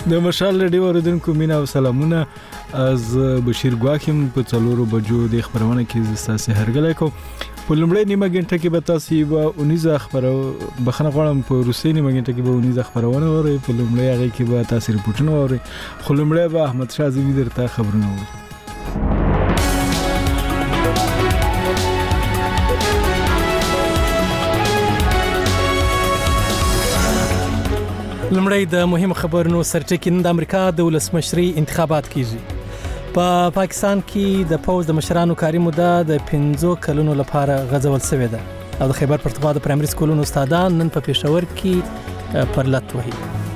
د مشال رادیو اوریدونکو مینا او سلامونه. از بشیر ګواکیم په 4 بجو د خبرونه کې تاسو هرګلای کو. په لومړی نیمه غنټه کې به تاسو به 19 خبرونه بخنه غواړم په روسي نیمه غنټه کې به 19 خبرونه اوري. په لومړی هغه کې به تاسو ریپورتونه اوري. خو لومړی به احمد شاه زوی درته خبرونه اوري. لمړی د مهم خبرونو سرټکی نن د امریکا د ولسمشري انتخابات کیږي. په پاکستان کې د پوز د مشرانو کاري موده د 15 کلونو لپاره غځول شوې ده او د خیبر پښتونخوا د پرایمري سکولونو استادان نن په پېښور کې پرلط وهي.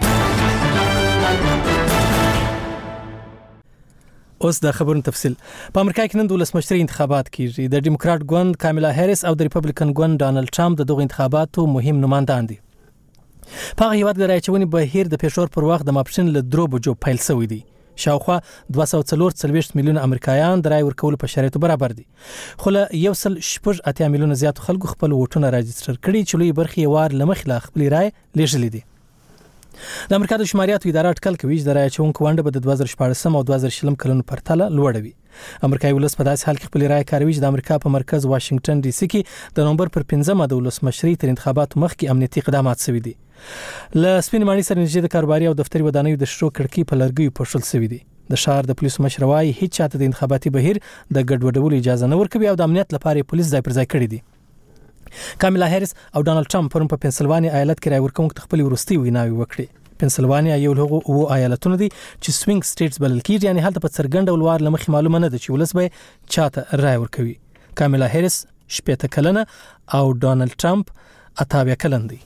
اوس د خبرونو تفصیل. په امریکا کې نن د ولسمشري انتخابات کیږي. د ډیموکرات ګوند کاملا هریس او د ریپبلیکن ګوند ډانلډ ټرمپ د دغه انتخاباتو مهم نمائندان دي. په هغه هیواد کې راځونی بهیر د پېښور پر وخت د ماپښین له 3 بجو پیل شوی دی. شاوخوا 240 میلیون امریکایان د رای ورکولو په شرایطو برابر دي. خو له 1.8 میلیون زیات خلکو خپل ووټونه راجستر کړي چې لوی برخه یې وار لمخ لا خپل رای لېږلې دي. د امریکا د شماریاتو اداره اټکل کوي چې د رای چونکو ونده به د 2014 او 2020 کلونو پرتله لوړه وي. امریکایي ولس په داسې حال کې خپل رای کاروي چې د امریکا په مرکز واشنگټن ډي سي کې د نومبر پر 15 د ولسمشري تر انتخاباتو مخکې امنیتي اقدامات شوي دي. له سپین مانی سره نږدې د کاروباري او دفتري ودانیو د شرو کړکۍ په لرګیو پوښل شوی دی. د شهر د پولیسو مشر وايي هیڅ چاته د انتخاباتي بهیر د ګډوډولو اجازه نه ورکوي او د امنیت لپاره پولیس ځای پر ځای کړی دي. کاملا هریس او ډانلډ ټرمپ پرون په پنسلوانیا ایالت کې رای ورکوونکو خپل وروستي ویناوي وکړي. پنسلوانیا یو له هغو ایالتونو دی چې سوینګ سټیټس بلل کیږي، یعنی هلته په څرګند ډول وار لمخې معلومه نه ده چې ولس به چاته رای ورکوي. کاملا هریس 80 کلنه او ډانلډ ټرمپ 88 کلن دی.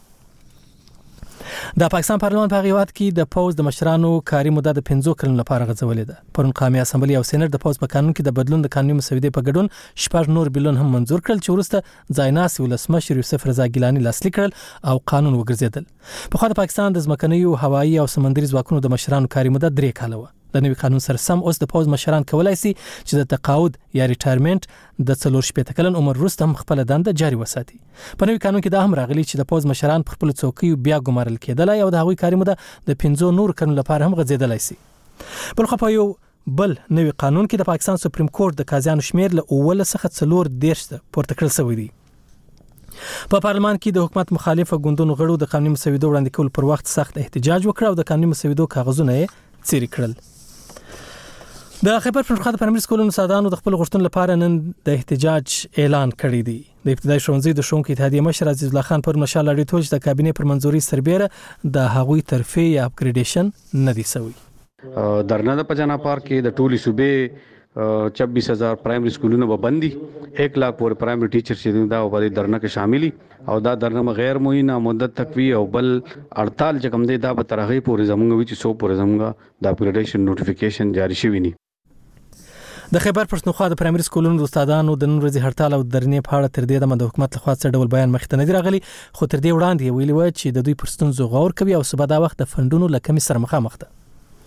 د پاکستان پارلمان په هیواد کې د پوز د مشرانو کاري موده د 15 کلونو لپاره غځولې ده. پرون قومي اسمبلی او سېنات د پوز په قانون کې د بدلون د قانوني مسودې په ګډون 6 نور بلون هم منزور کړل چې وروسته ځایناس ولسمشر یوسف رضا ګیلانی لاسلیک کړل او قانون وګرځیدل. په خو د پاکستان د ځمکنیو، هوایي او سمندري ځواکونو د مشرانو کاري موده 3 کاله وه. د نوي قانون سره سم اوس د پوز مشران کولای شي چې د تقاعد یا ریټایرمنټ د 4 کلن عمر وروسته هم خپل دنده جاري وساتي. په نوي قانون کې دا هم راغلي چې د پوز مشران په خپل څوکۍ بیا ګمارل کېدلای او د هغوی کاري موده د 15 نور کلونو لپاره هم غځېدلای شي. بل خو په یو بل نوي قانون کې د پاکستان سپریم کورټ د قاضیانو شمیر له 19 څخه 14 پورته کړل شوی دی. په پارلمان کې د حکومت مخالفه ګوندونو غړو د قانوني مسودو وړاندې کول پر وخت سخت احتجاج وکړ او د قانوني مسودو کاغذونه یې څیرې کړل. د خیبر پښتونخوا د پرایمري سکولونو استادانو د خپل غوښتنو لپاره نن د احتجاج اعلان کړی دی. د ابتدایي ښوونځي د ښوونکو اتحادیې مشر عزیز الله خان پر مشال اړیټ چې د کابینې پر منځوري سربېره د هغوی ترفیع یا اپګریډیشن نه دی شوی. درنه د پجانا پارک کې د ټولي صوبې 24000 پرایمري سکولونو باندې 1 لک پورې پرایمري ټیچر چې دا په درنه کې شاملي او دا درنه غیر معینه مدت تکوي او بل 48 چې کوم دی دا به ترغه پورې زمونږ وی چې 100 پورې زمونږ د اپګریډیشن نوټیفیکیشن جاری شوی ني. د خیبر پښتونخوا د پرایمري سکولونو د استادانو د نن ورځې هړتال او درنې په اړه تر دې د حکومت لخوا څه ډول بیان مخ ته نه دی راغلی، خو تر دې وړاندې ویلي و چې د دوی پر ستونزو غور کوي او سبا دا وخت د فندونو له کمی سره مخامخ ده.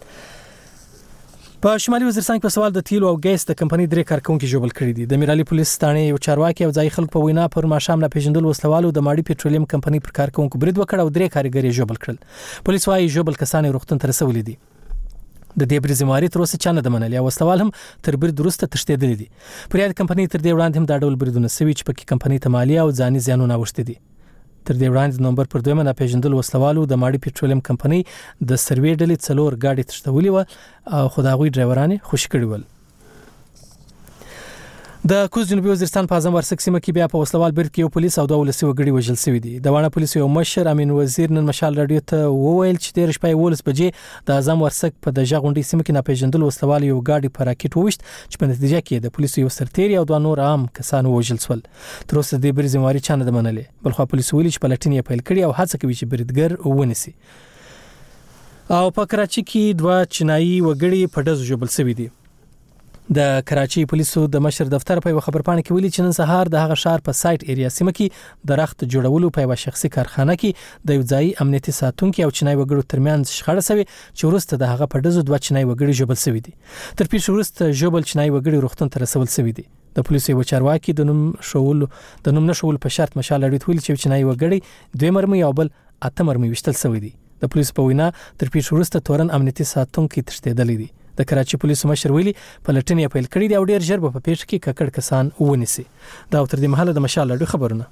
په شمالي وزیرستان کې په سوال د تیلو او ګیس د کمپنۍ 3 کارکونکو ژوبل کړي دي. د میرالي پولیس ثانې یو چارواکي او ځای خلک په وینا پر ماشام نه پیژندل وسلوالو د ماړي پټرولیم کمپنۍ پر کارکونکو برید وکړ او 3 کارګرې ژوبل کړل. پولیس وايي ژوبل کسان روغتون ته رسولي دي. د دې برید زمواري تر اوسه چانه د منلي او وسلوال هم تر برید وروسته تښتېدلي دي. پر یاد کمپنۍ تر دې وړاندې هم دا ډول بریدونه شوي چې پکې کمپنۍ ته مالي او ځاني زیانونه اوښتي دي. تر دې وړاندې نومبر پر 2 نه پیژندل وسلوالو د ماړي پټرولیم کمپنۍ د سروې ډلې 4 ګاډي تښتولې و او خو د هغوی ډرایورانې خوشي کړي ول. د کوز جنوبي وزیرستان په اعظم ورسک سیمه کې بیا په وسلوال برید کې یو پولیس او 2 ولسي وګړي وژل شوي دي. د وانه پولیسو یو مشر امین وزیر نن مشال رادیو ته وویل چې 13 بجې د اعظم ورسک په دجا غونډۍ سیمه کې ناپېژندل وسلوال یو ګاډي په راکټ وویشت چې په نتیجه کې د پولیسو یو سرتیری او 2 نور عام کسان وژل شول. تر اوسه د برید ذمہواري چانه د منلې، بل خو پولیسو ویلي چې پلټنې یې پیل کړې او هڅه کوي چې بریدګر ونیسي. او په کراچي کې 2 چینایي وګړي په ډزو ژوبل شوي دي. د کراچي پولیسو د مشر دفتر په خبرپاڼه کې ویلي چې نن سهار د هغه شهر په سایت ایریا سیمه کې د رخت جوړولو په یو شخصي کارخانه کې د یو ځای امنیتي ساتونکو او چینای وګړو ترمنځ شخړه شوه چې وروسته د هغه په ډزو 2 چینای وګړي ژوبل شوي دي. تر پیښې وروسته ژوبل چینای وګړي روغتون ته رسول شوي دي. د پولیسو یو چارواکي د نوم نشول په شرط مشال اړیټ ویل چې چینای وګړي 2 مرمۍ او بل 8 مرمۍ وشتل شوي دي. د پولیسو په وینا تر پیښې وروسته تورن امنیتي ساتونکي تښتېدلي دي. د کراچي پولیسو مشر ویلي پلټنې پیل کړې دي او ډېر ژر به په پیښه کې ککړ کسان ونیسي. دا تر دې مهاله د مشال راډیو خبرونه.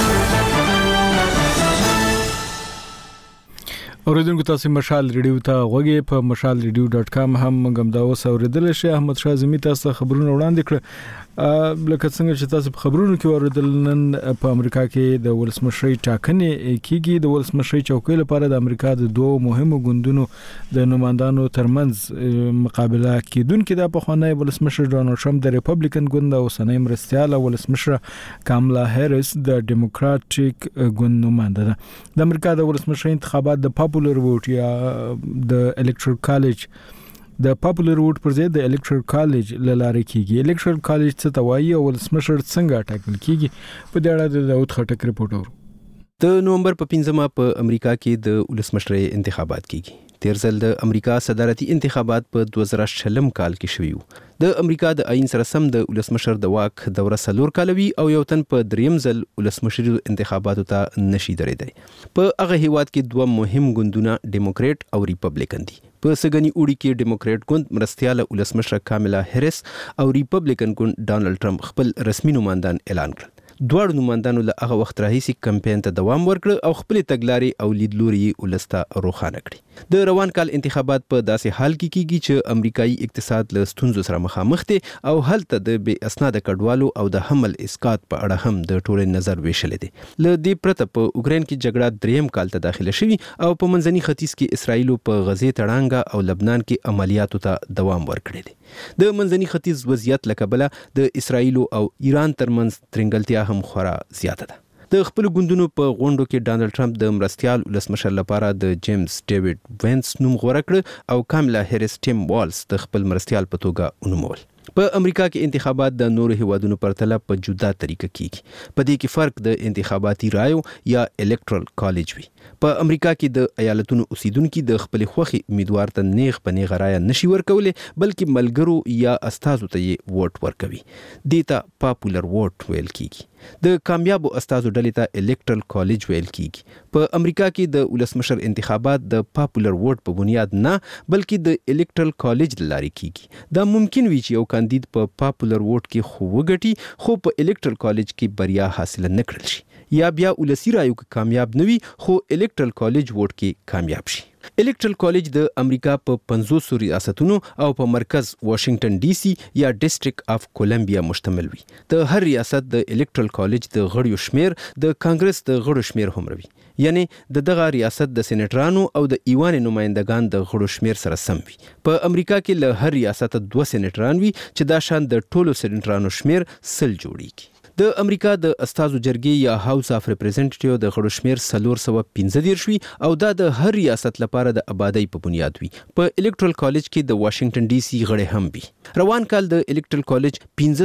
اوریدونکو تاسو مشال ریډیو ته غوږی په mashalradio.com هم موږ دا اوس اوریدل شي. احمد شاه زمي تاسو خبرونه وړاندې کړ. لکه څنګه چې تاسو په خبرونو کې اوریدل نن په امریکا کې د ولسمشرۍ ټاکنې کیږي. د ولسمشرۍ چوکۍ لپاره د امریکا د دوه مهمو ګوندونو د نمائندانو ترمنځ مقابله کیدونکې د پخوانی ولسمشر ډونالد ټرمپ د ریپبلیکن ګوند او اوسنۍ مرستیاله ولسمشر کاملا هریس د ډیموکراټیک ګوند نماینده ده. د امریکا د ولسمشرۍ انتخابات د پاپولر ووټ یا د الکټرل کالج د پاپولر ووټ پر ځای د الکټرل کالج لاره کیږي. الکټرل کالج څه ته وایي او ولسمشر څنګه ټاکل کیږي؟ په دې اړه د داود خټک رپورټ اورو. د نومبر په 15 په امریکا کې د ولسمشرۍ انتخابات کیږي. تیر ځل د امریکا صدارتي انتخابات په 2006 کال کې شوي وو. د امریکا د آئین سره سم د ولسمشر د واک دوره 4 کال وي او یو تن په دریم ځل ولسمشري انتخاباتو ته نشي درېدای. په هغه هیواد کې دوه مهم ګوندونه ډیموکریټ او ریپبلیکن دي. په سګنی اوړي کې ډیموکریټ ګوند مرستیاله ولسمشر کاملا هریس او ریپبلیکن ګوند ډونالد ټرمپ خپل رسمي نمائندان اعلان کړل. دواړو نمائندانو له هغه وخت راهیسې کمپاین ته دوام ورکړ او خپل تګلارې او لیدلوري ولسته روښانه کړي. د روان کال انتخابات په داسې حال کې کیږي چې امریکایي اقتصاد له ستونزو سره مخامخ دی او هلته د بې اسناده کډوالو او د حمل اسقاط په اړه هم د ټولنې نظر ویشل دي. له دې پرته په اوکراین کې جګړه دریم کال ته داخله شوی او په منځني ختیځ کې اسرائیل په غزې تړانګه او لبنان کې عملیاتو ته دوام ورکړی دی. د منځني ختیځ وضعیت له کبله د اسرائیل او ایران ترمنځ ترنګلتیا هم خورا زیاته ده. د خپل ګوندونو په غونډو کې ډونالد ټرمپ د مرستیال ولسمشر لپاره د جیمز ډیوډ وینس نوم غوړه کړ او کاملا هریس ټیم والز د خپل مرستیال په توګه ونومول. په امریکا کې انتخابات د نورو هیوادونو پرتله په جدا طریقه کیږي. په دې کې فرق د انتخاباتي رایو یا الکټرل کالج وي. په امریکا کې د ایالتونو اوسیدونکو د خپل خوخي امیدوار ته نیغ په نیغه رایه نشي ورکولای بلکې ملګرو یا استادو ته یې ووټ ورکوي. دیتا پاپولر ووټ ویل کیږي. د کامیابو استادو ډلې ته الکټرل کالج ویل کیږي. په امریکا کې د ولسمشر انتخابات د پاپولر ووټ په بنیاد نه بلکې د الکټرل کالج لارې کیږي. دا ممکن وي چې یو کاندید په پاپولر ووټ کې خو وګټي خو په الکټرل کالج کې بریا حاصل نه کړل شي یا بیا ولسی رایو کې کامیاب نه وي خو الکټرل کالج ووټ کې کامیاب شي. الکټرل کالج د امریکا په 500 ریاستونو او په مرکز واشنگټن ډي سي یا ډیسټریکټ اف کولمبیا مشتمل وي. د هر ریاست د الکټرل کالج د غړیو شمیر د کانګرس د غړو شمیر هم وي. یعنی د دغه ریاست د سېنیټرانو او د ایوان نمائندگان د غړو شمیر سره سم وي. په امریکا کې له هر ریاست 2 سېنیټران وي چې دا شان د ټولو سېنیټرانو شمیر 100 جوړیږي. د امریکا د استازو جرګې یا هاوس اف ریپرزنټیټیو د غړو شمیر 415 وي او دا د هر ریاست لپاره د آبادی په بنیاد وي. په الکټرل کالج کې د واشنگټن ډي سي غړي هم وي. روان کال د الکټرل کالج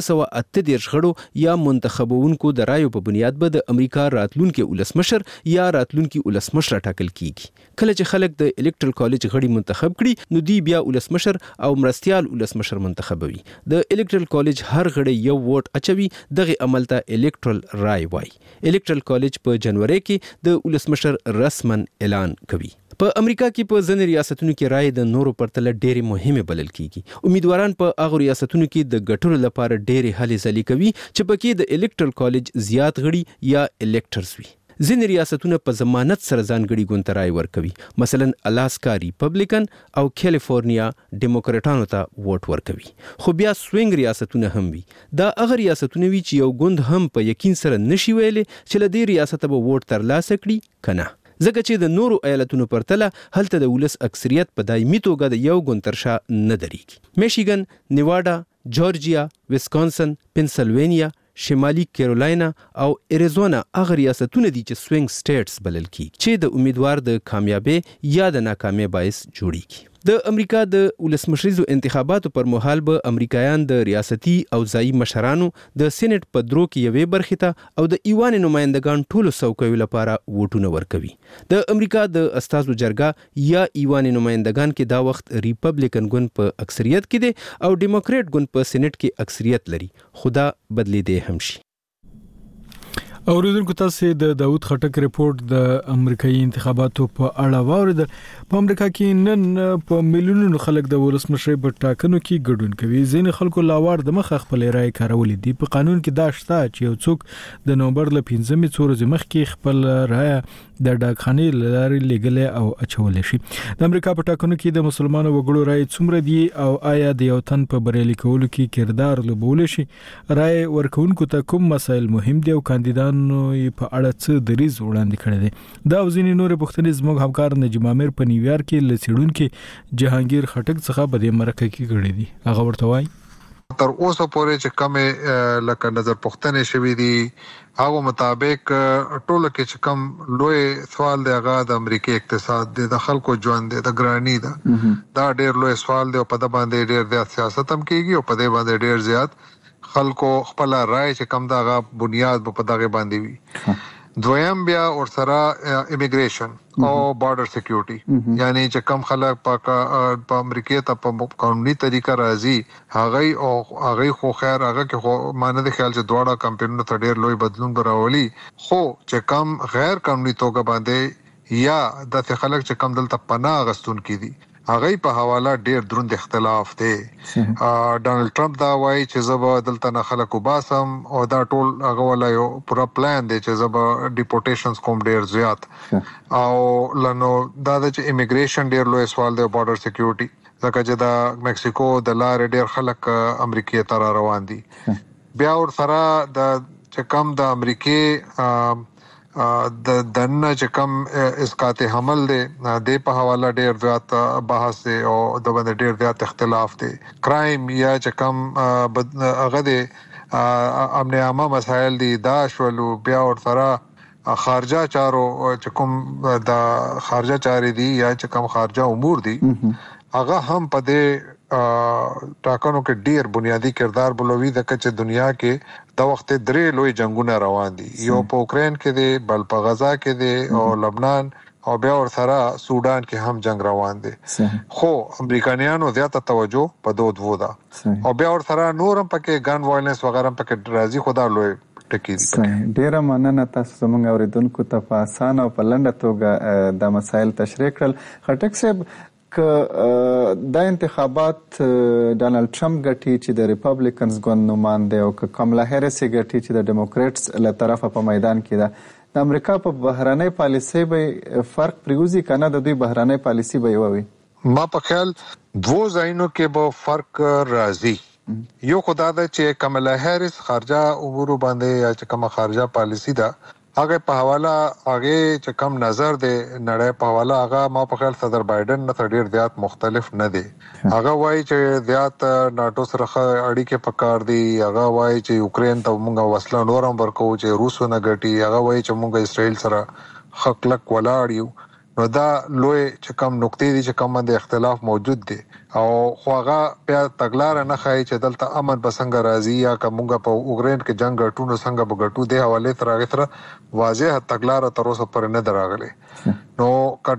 1538 غړو یا منتخبونکو د رایو په بنیاد به د امریکا راتلونکي ولسمشر یا راتلونکي ولسمشر ټاکل کیږي. کله چې خلک د الکټرل کالج غړي منتخب کړي نو دی بیا ولسمشر او مرستیال ولسمشر منتخبوي. د الکټرل کالج هر غړي یو ووټ اچوي. دغه عمل ته الکټرل رای وای. الکټرل کالج په جنوري کې د ولسمشر رسمن اعلان کوي. په امریکا کې په ځینې ریاستونو کې رای د نورو پرتله ډېری مهمه بلل کیږي. امیدواران په هغه ریاستونو کې د ګټلو لپاره ډېری هلې ځلې کوي چې پکې د الکټرل کالج زیات غړي یا الکټرز وي. ځینې ریاستونه په ضمانت سره ځانګړي ګوند ته رای ورکوي. مثلا الاسکا ریپبلیکن او کیلیفورنیا ډیموکراټانو ته ووټ ورکوي. خو بیا سوینګ ریاستونه هم وي. دا هغه ریاستونه وي چې یو ګوند هم په یقین سره نشي ویلي چې له دې ریاسته به ووټ ترلاسه کړي کنه. ځکه چې د نورو ایالتونو پرتله هلته د ولس اکثریت په دایمي توګه د یو ګوند تر شا نه درېږي. میشیګن، نیواډا، جورجیا، ویسکانسن، پنسلوینیا، شمالي کیرولاینا او اریزونا هغه ریاستونه دي چې سوینګ سټیټس بلل کیږي چې د امیدوار د کامیابی یا د ناکامۍ باعث جوړیږي. د امریکا د ولسمشریزو انتخاباتو پر مهال به امریکایان د ریاستي او ځایي مشرانو د سېنات په درو کې یوې برخې ته او د ایوان نمائندگان ټولو څوکیو لپاره ووټونه ورکوي. د امریکا د استازو جرګه یا ایوان نمائندگان کې دا وخت ریپبلیکن ګوند په اکثریت کې دی او ډیموکریټ ګوند په سېنات کې اکثریت لري. خدا بدلی دی هم شي. اوریدونکو تاسو د داوود خټک ریپورت د امریکایي انتخاباتو په اړه واوریدل. په امریکا کې نن په میلیونونو خلک د ولسمشر په ټاکنو کې ګډون کوي. ځینې خلکو لاوړ د مخ خپل رائے کارولې دي. په قانون کې دا شته چې یو څوک د نومبر ل 15 څورې مخکې خپل رائے د ډاکخانې لارې لګلې او اچولې شي. د امریکا په ټاکنو کې د مسلمانانو وګړو رائے څومره دي او آیا د یو تن په بریالي کولو کې کردار لوبول شي؟ رائے ورکوونکو ته کوم مسایل مهم دي او کاندیدانو په اړه څه دریځ وړاندې کړی دی؟ دا او ځینې نورې پوښتنې زموږ همکار نجم عامر په نیویارک کې له څېړونکي جهانگیر خټک څخه په دې مرکه کې کړې دي. هغه ورته وایي تر اوسه پورې چې کمې لکه نظر پوښتنې شوې دي هغه مطابق ټوله کې چې کم لوی سوال دی هغه د امریکای اقتصاد دی، د خلکو ژوند دی، د ګرانی ده. دا ډېر لوی سوال دی او په د باندې ډېر زیات سیاست هم کیږي او په دې باندې ډېر زیات خلکو خپل رائے چې کم دا غا بنیاد په دغه باندې وي. دویم بیا ورسره امیګریشن او بارډر سکیورټي، یعنی چې کم خلک په امریکا ته په قانوني طریقه راځي هغه خو خیر هغه کې خو مانه د خیال چې دواړه کمپنیونو ته ډېر لوی بدلون راولي، خو چې کم غیر قانوني توګه باندې یا د خلک چې کم دلته پناه غستون کیدي هغه په حواله ډېر دروند اختلاف دی. ډانلډ ټرمپ دا وایي چې زبا دلته نه خلک وباسم او دا ټول هغه ولا یو پورا پلان دی چې زبا ډیپورټیشنز کوم ډېر زیات او لنو دا د امیګریشن ډېر لوی سوال دی، بارډر سکیورټي ځکه چې د میکسیکو د لارې ډېر خلک امریکای ته روان دي. بیا ور سره د چې کم د امریکای د دنه چې کم اسقاط حمل دی د په حواله ډېر زیات بحث دی او د باندې ډېر زیات اختلاف دی. کرایم یا چې کم هغه دی امن عامه مسایل دي دا شولو. بیا ور سره خارجه چارو چې کوم د خارجه چارې دي یا چې کوم خارجه امور دي هغه هم په دې ټاکنو کې ډیر بنیادی کردار بلوي ځکه چې دنیا کې د وخت درې لوی جنگونه روان دي، یو په اوکرين کې دی، بل په غزا کې دی او لبنان او بیا ور سره سودان کې هم جنگ روان دي. خو امریکایانو زیاته توجه په دوه ده او بیا ور سره نورم پکې ګن وایلنس وغیرہ پکې راځي. خدا لوی ډیره مننه تاسو زموږ اوریدونکو ته په اسانه او په لنډه توګه د مسایل تشریح کړل. خټک صاحب که دا انتخابات ډانلډ ټرمپ ګټي چې د ریپبلیکنز ګوند نماینده او کملا هریس ګټي چې د ډیموکریټس له طرفه په میدان کې ده، د امریکا په بهرنۍ پالیسي به فرق پریوزي کنه د دوی بهرنۍ پالیسي به وي؟ ما په خیال دوه ځایونو کې به فرق راځي. یو خدای دا چې کملا هریس خارجه امور باندې یا چې کومه خارجه پالیسي ده هغه په حواله هغه چې کم نظر دی نړۍ په حواله هغه ما په خیال صدر بایدن نه ډیر زیات مختلف نه دی. هغه وایي چې زیات ناتو سره اړیکې پکار دي، هغه وایي چې یوکرين ته موږ وسله نورم ورکو چې روسو نه ګټي، هغه وایي چې موږ اسرائیل سره خپلک ولاړ یو. نو دا لوی چې کم نقطې دي چې کم د اختلاف موجود دي او خو هغه بیا تګلار نه خای چې دلته امن بسنګ راځي یا کومګه په اوکرين کې جنگ غټونو څنګه بغټو دی حواله تر هغه تر واضح تګلار تر اوسه پر نه دراغلي. نو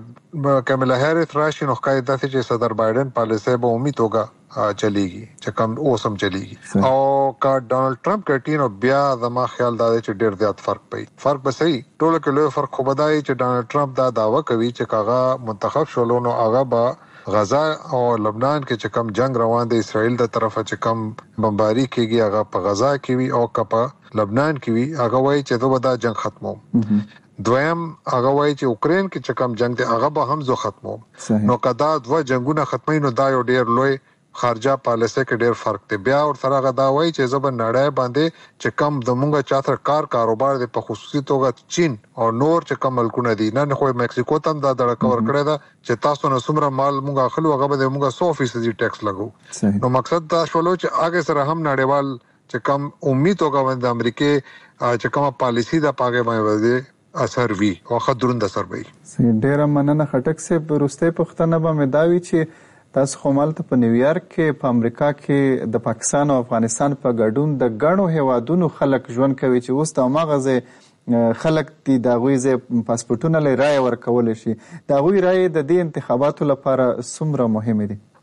کملا هریس راشي نو قاعده چې صدر بایدن پالیسي به امید توګه چلیږي چې کم اوسم چلیږي او کا ډانلډ ټرمپ کټینو بیا زما خیال دا چې ډیر زیات فرق به صحیح ټول کې لوی فرق خو بدای چې ډانلډ ټرمپ دا داوا کوي چې کاغه منتخب شولو نو هغه به غزا او لبنان کې چې کم جنگ روان دی اسرائیل د طرفه چې کم بمباری کېږي هغه په غزا کې وي او کپا لبنان کې وي هغه وایي چې دوه دا جنگ ختمو. دویم هغه وایي چې اوکرين کې چې کم جنگ دی هغه به هم زو ختمو. نو کدا دوه جنگونه ختمي نو دا یو ډیر لوی خارجه پالیسي کې ډیر فرق دی. بیا ور سره غدا وایي چې زبر نړۍ باندې چې کم زمونږه چاتر کاروبار دی په خصوصي توګه چین او نور چې کم ملکونه دي نه خو میکسیکو تم دا ډړه کور کړی دا چې تاسو نه څومره مال مونږه اخلو هغه به مونږه 100% ټیکس لګو. نو مقصد دا شولو چې هغه سره هم نړیوال چې کم امید توګه د امریکای چې کومه پالیسي دا پاګه باندې اثر وی او خدروند اثر وی. ډیره مننه خټک صاحب. روسته پښتنه به مداوي چې تاسو خمالته په نیویارک کې په امریکا کې د پاکستان او افغانستان په ګډون د غړو هوادونو خلک ژوند کوي چې اوس د مغزه خلک دي د غویزه پاسپورتونه لري رائے ورکول شي. د غوی رائے د دې انتخاباتو لپاره څومره مهمه دي؟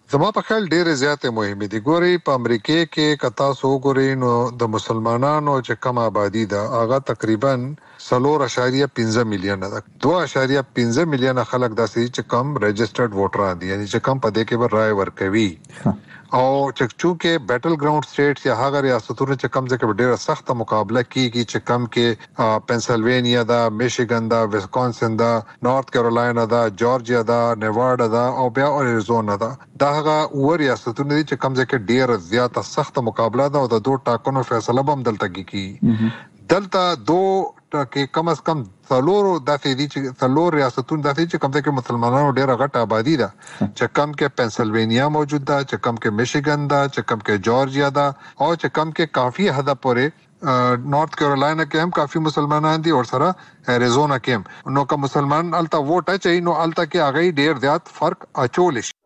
زما په خیال ډېر زیاتې مهمه دي. ګوري په امریکا کې کتا سو ګوري نو د مسلمانانو چې کم آبادی ده هغه تقریبا 4.15 میلیونه ده. 2.15 میلیونه خلک داسې چې کم رجسټرډ ووټران دي، یعنی چې کم په دې کې به رائے ورکوي. او چونکه بیټل ګراوند سټیټس یا هغه ریاستونه چې کم ځکه ډیره سخته مقابله کیږي چې کم کې پنسلوانیا دا، میشیګن دا، ویسکونسن دا، نارث کیرولینا دا، جورجیا دا، نیواډا دا او بیا اریزونا دا. دا هغه ور ریاستونه دي چې کم ځکه ډیره زیاته سخته مقابله ده او د دوه ټاکنو فیصله به هم دلته کیږي. دلته دوه کې کم از کم څلورو داسې دي چې څلور ریاستونه داسې چې کم کې مسلمانانو ډیره غټه آبادی ده، چې کم کې پنسلوانیا موجود ده، چې کم کې میشیګن ده، چې کم کې جورجیا ده او چې کم کې کافی حد پورې نارث کیرولینا کې هم کافی مسلمانان دي او سره اریزونا کې هم. نو که مسلمان الته ووټ اچي نو الته کې هغه ډیر زیات فرق اچول شي.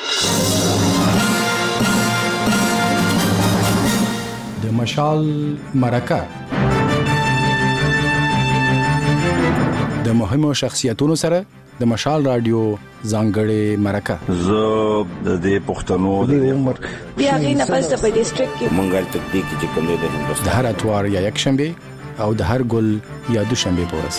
د مشال مرکه د مهمو شخصیتونو سره د مشال رادیو ځانګړې مرکه. زه د دې پښتنو د عمر بیا غینه پس په ډیسټریکټ کې منګل تکتیک چې کوم دی د هر اتوار یا یک شنبه او د هر ګل یا دوشنبه پورس.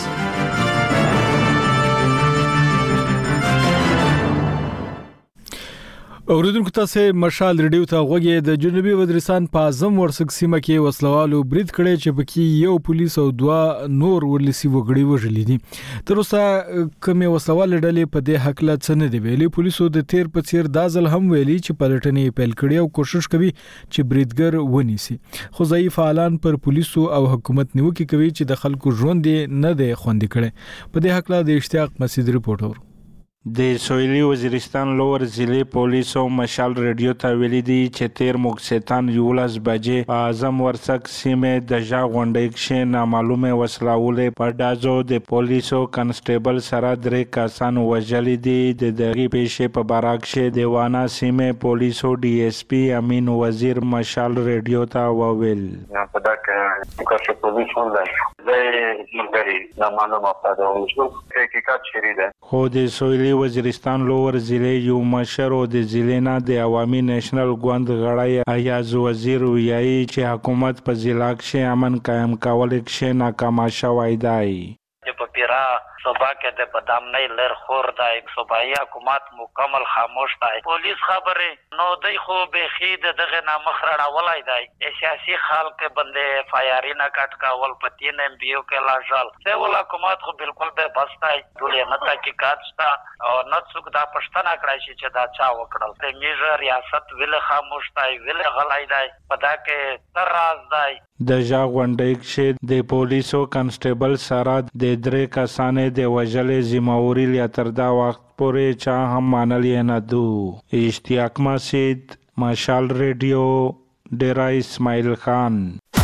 اوریدونکو تاسو مشال ریډیو ته غوږی. د جنوبي وزیرستان په اعظم ورسک سیمه کې وسلوالو برید کړی چې پکې یو پولیس او دوه نور ورلسي وګړي وژلي دي. تر اوسه کومې وسلوال ډلې په دې حق لا څه نه دی ویلي. پولیسو د تیر په څیر دا ځل هم ویلي چې پلټنې پیل کړي او کوشش کوي چې بریدګر ونیسي. خو ځای فعالان پر پولیسو او حکومت نیوکه کوي چې د خلکو ژوند نه دی خوندي کړي. په دې حق لا د اشتیاق مسعود ریپورټ اور د سویلي وزیرستان لوور ضلع پولیسو مشال ریډیو ته ویلي دي چې تیر مګسیتان 11 بجې په اعظم ورسک سیمه د ژا غونډې کې نامعلومه وسلاولې په دازو د پولیسو کنسټیبل سره درې کسان وژلي دي. د دغه پیښې په باره کې د وانا سیمه پولیسو ډي اس پی امین وزیر مشال ریډیو ته وویل په دا کې چې پولیسو زي نامعلومه افراد او حقیقت شری ده. خو د سویلي وزیرستان لوور ضلع یو مشر او د ضلع نه د عوامي نېشنل ګوند غړی ایاز وزیر ویایي چې حکومت په ضلع کې امن قائم کول کې ناکام شوی دی. په پیرا صوبا کې د بادام نه لر خور دی، صوبایي حکومت مکمل خاموش دی. پولیس خبره نو دی خو به خید دغه نامخرړه ولای دی. سیاسي خلک بندې فایرینه کټ کاول پتین ام بي او کې لاجل څه ول حکومت خو بالکل به بستای ټولې نه تحقیقات شته او نه څوک دا پښتنه کړای شي چې دا چا وکړل. د میجر ریاست ویل خاموش دی، ویل غلای دی، پدا کې تر راز دی. د ژا غونډې کې د پولیسو کنسټیبل سره د درې کسانې د وژلې ذمہواری لري تر دا وخت پورې چا هم منلې نه دو. اشتیاق مسعود مشال ریډیو ډیرا اسماعیل خان.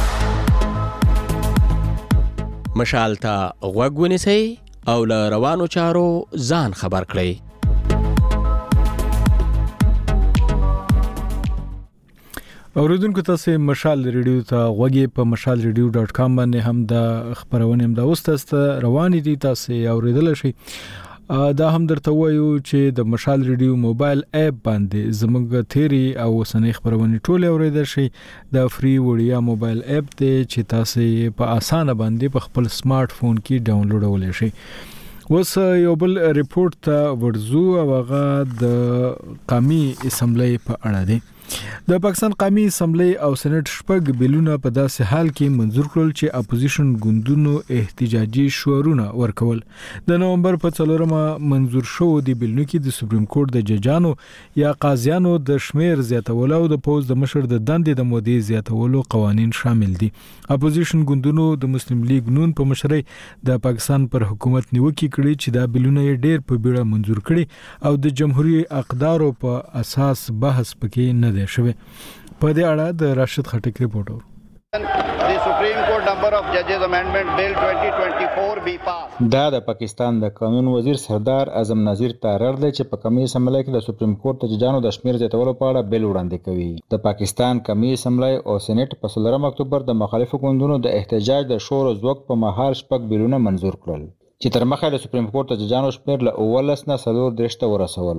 مشال ته غوږ ونیسئ او له روانو چارو ځان خبر کړئ. اوریدونکو تاسو مشال ریډیو ته غوږی. په mashalradio.com باندې هم د خبرونه هم د اوسته روانې دي، تاسو اوریدل شئ. دا هم درته وایو چې د مشال ریډیو موبایل اپ باندې زموږ تیری او سنې خبرونه ټول اوریدل شي. د فری وړیا موبایل اپ دی چې تاسو په اسانه باندې په خپل سمارټ فون کې ډاونلوډ شي. وس یو بل ریپورت ته ورزو او هغه د قومي اسمبلی په اړه دی. د پاکستان قومي اسمبلی او سېنات شپږ بیلونه په داسې حال کې منظور کړل چې اپوزیشن ګوندونو احتجاجي شعارونه ورکول. د نومبر په 4مه منظور شو د بیلونو کې د سپریم کورټ د ججانو یا قاضیانو د شمیر زیاتولو او د پوز د مشر د دندې د مودې زیاتولو قوانین شامل دي. اپوزیشن ګوندونو د مسلم لیگ نون په مشرۍ د پاکستان پر حکومت نیوکه کړې چې دا بیلونه ډېر په بیړه منظور کړي او د جمهوریت اقدارو په اساس بحث پکې نه دی شوی. په دې اړه د راشد خټک ریپورټ. The Supreme Court number of judges amendment bill 2024 be passed. دا د پاکستان د قانون وزیر سردار اعظم نذیر تارړ دی چې په قومي اسمبلی کې د سپریم کورټ د ججانو د شمیر زیاتولو په اړه بیل وړاندې کوي. د پاکستان قومي اسمبلی او سېنات په 16 اکتوبر د مخالفو ګوندونو د احتجاج د شور او ځوک په مهال شپږ بیلونه منظور کړل چې تر مخه د سپریم کورټ د ججانو شمیر له 19 نه 34 ته ورسولو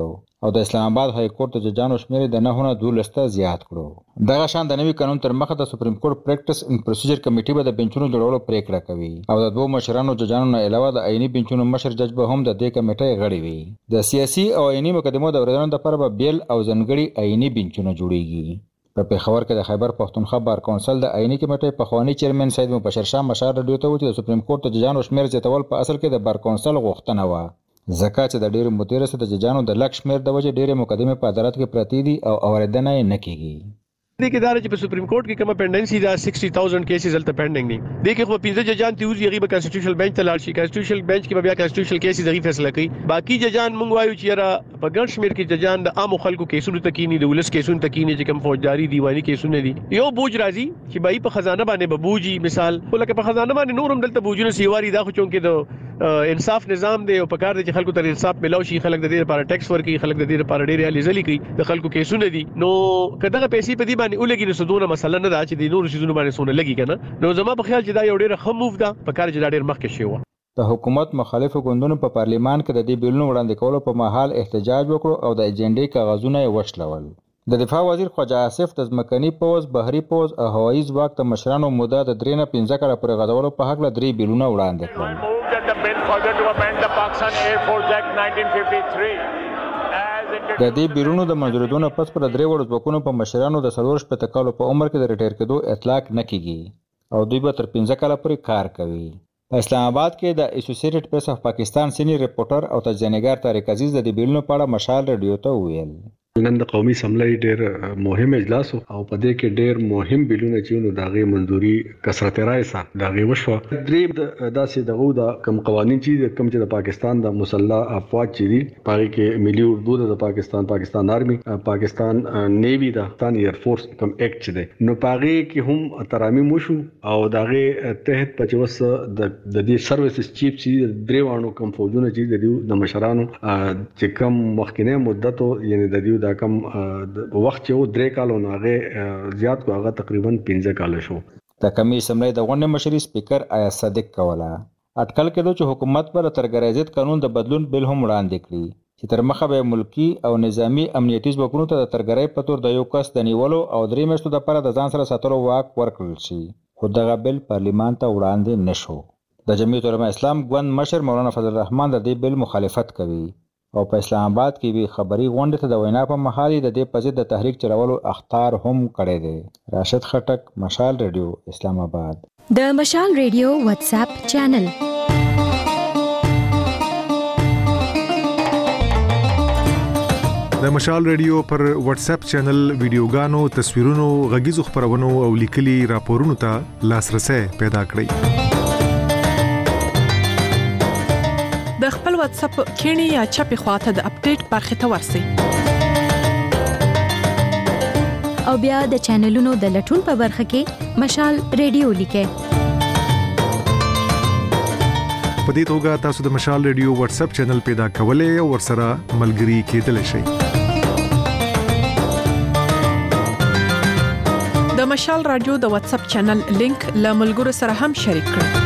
او د اسلام آباد های کورټ د ججانو شمیر د 9 نه 12 ته زیات کړو. دغه شان د نوي قانون تر مخه د سپریم کورټ پریکټس ان پروسیجر کمیټي به د بنچونو جوړولو پریکړه کوي او د دوه مشرانو ججانو نه علاوه د آئینی بنچونو مشر جج به هم د دې کمیټې غړي وي. د سیاسي او آئینی مقدمو د اوریدنې لپاره به بیل او ځنګړي آئینی بنچونه جوړیږي. په پیښور کې د خیبر پښتونخوا بار کونسل د آئینی کمیټې پخوانی چیرمن سید مبشر شاه مشال رادیو ته وتی د سپریم کورټ د ججانو شمیر زیاتول په اصل کې د بار کونسل غوښتنه و. ځکه چې د ډېرو مدیره سره د ججانو د لک شمیر د وجې ډېرې مقدمې په عدالت کې پرتې دي او اوریدنه یې نه کیږي. دې کې دا چې په سپریم کورټ کې کومه پینډنسي دا 60000 کیسز هلته پینډینګ دي. دې کې خو 15 ججان ته وزي غیبه کانسټیټیوشنل بنچ ته لاړ شي. کانسټیټیوشنل بنچ کې بیا کانسټیټیوشنل کیسز غي فیصله کوي. باقي ججان مونږ وایو چې را په ګڼ شمیر کې ججان د عام خلکو کیسونو تکینی د ولس کیسونو تکینی چې کوم فوجداري دیوانی کیسونه دي. یو بوج راځي چې بای په خزانه باندې ببوجي مثال ولکه په خزانه باندې نورم دلته بوجونه سیواري دا خو چونکې د انصاف نظام دی او په کار دي چې خلکو ته انصاف ملو شي. خلک د دې لپاره ټیکس ورکړي, خلک د دې لپاره ډېر الیزلي کوي, د خلکو کیسونه دي. نو کداغه پیسې په دې باندې ولګي نو سدونه مسله نه ده چې د نور شیزونو باندې سونه لګي کنه. نو زما په خیال چې دا یو ډېر ښه موو ده په کار چې دا ډېر مخکې شي و. د حکومت مخالفو ګوندونو په پارلیمان کې د دې بیلونو وړاندې کولو په مهال احتجاج وکړو او د ایجنډې کاغذونه یې وشلول. د دفاع وزیر خواجه آصف د ځمکني پوځ, بحري پوځ او هوایي ځواک د مشرانو موده د 3 نه 15 کاله پورې غځولو په هکله 3 بیلونه وړاندې کړل. د دې بیلونو د منځورېدو نه پس پر 3 وړو ځواکونو په مشرانو د 4 کالو په عمر کې د ریټایر کېدو اطلاق نه کیږي او دوی به تر 15 کاله پورې کار کوي. په اسلام آباد کې د اسوسییټډ پریس اف پاکستان سینیئر ریپورټر او تجزیه‌نګار طارق عزیز د دې بیلونو په اړه مشال رادیو ته وویل. نن د قومي اسمبلی ډېر مهم اجلاس او په دې کې ډېر مهم بیلونه چې نو دغه منځوري کثرت رائے سره دغه وشو. درې داسې دغه د کم قوانين چې کم چې د پاکستان د مسلح افواج چې دي پاره کې ملي اردو د پاکستان آرمي, پاکستان نیوی د پاکستان ایر فورس کم ایکټ چې دی نو پاره کې هم ترامیم وشو او دغه تحت 55 د دې سرویسز چیف چې درې وانو کم فوجونه چې د مشرانو چې کم مخکینه مدته یعنی د دې دا کم وخت یو 3 کالو نه هغه زیات کو هغه تقریبا 15 کال شو. د کمی سملای د غونډې مشري سپیکر آیا صادق کوله اټکل کېدو چې حکومت پر ترګریزت قانون د بدلون بل هم وړاندې کړي چې تر مخه به ملکی او نظامی امنیتي ځواکونو ته د ترګرۍ په تور د یو کس د نیولو او 3 میاشتو لپاره د ځان سره ساتلو واک ورکړل شي. خو دغه بل پارلیمان ته وړاندې نشو. د جمعیت علماء اسلام ګوند مشر مولانا فضل الرحمن د دې بل مخالفت کوي او په اسلام آباد کې وی خبري غونډه ته د وینا په محل د دې په ضد د تحریک چلولو اخطار هم کړی دی. راشد خټک, مشال رادیو, اسلام آباد. د مشال رادیو واتس اپ چینل د مشال رادیو پر واتس اپ چینل ویډیوګانو, تصویرونو, غږیزو خبرونو او لیکلي راپورونو ته لاسرسي پیدا کړئ. د خپل واتس اپ کینی یا چپی خواته د اپډیټ برخه ته ورسی او بیا د چینلونو د لټون په برخه کې مشال رادیو لیکه. په دې توګه تاسو د مشال رادیو واتس اپ چینل پیدا کولای او ورسره ملګري کېدلی شئ. د مشال رادیو د واتس اپ چینل لینک له ملګرو سره هم شریک کړئ.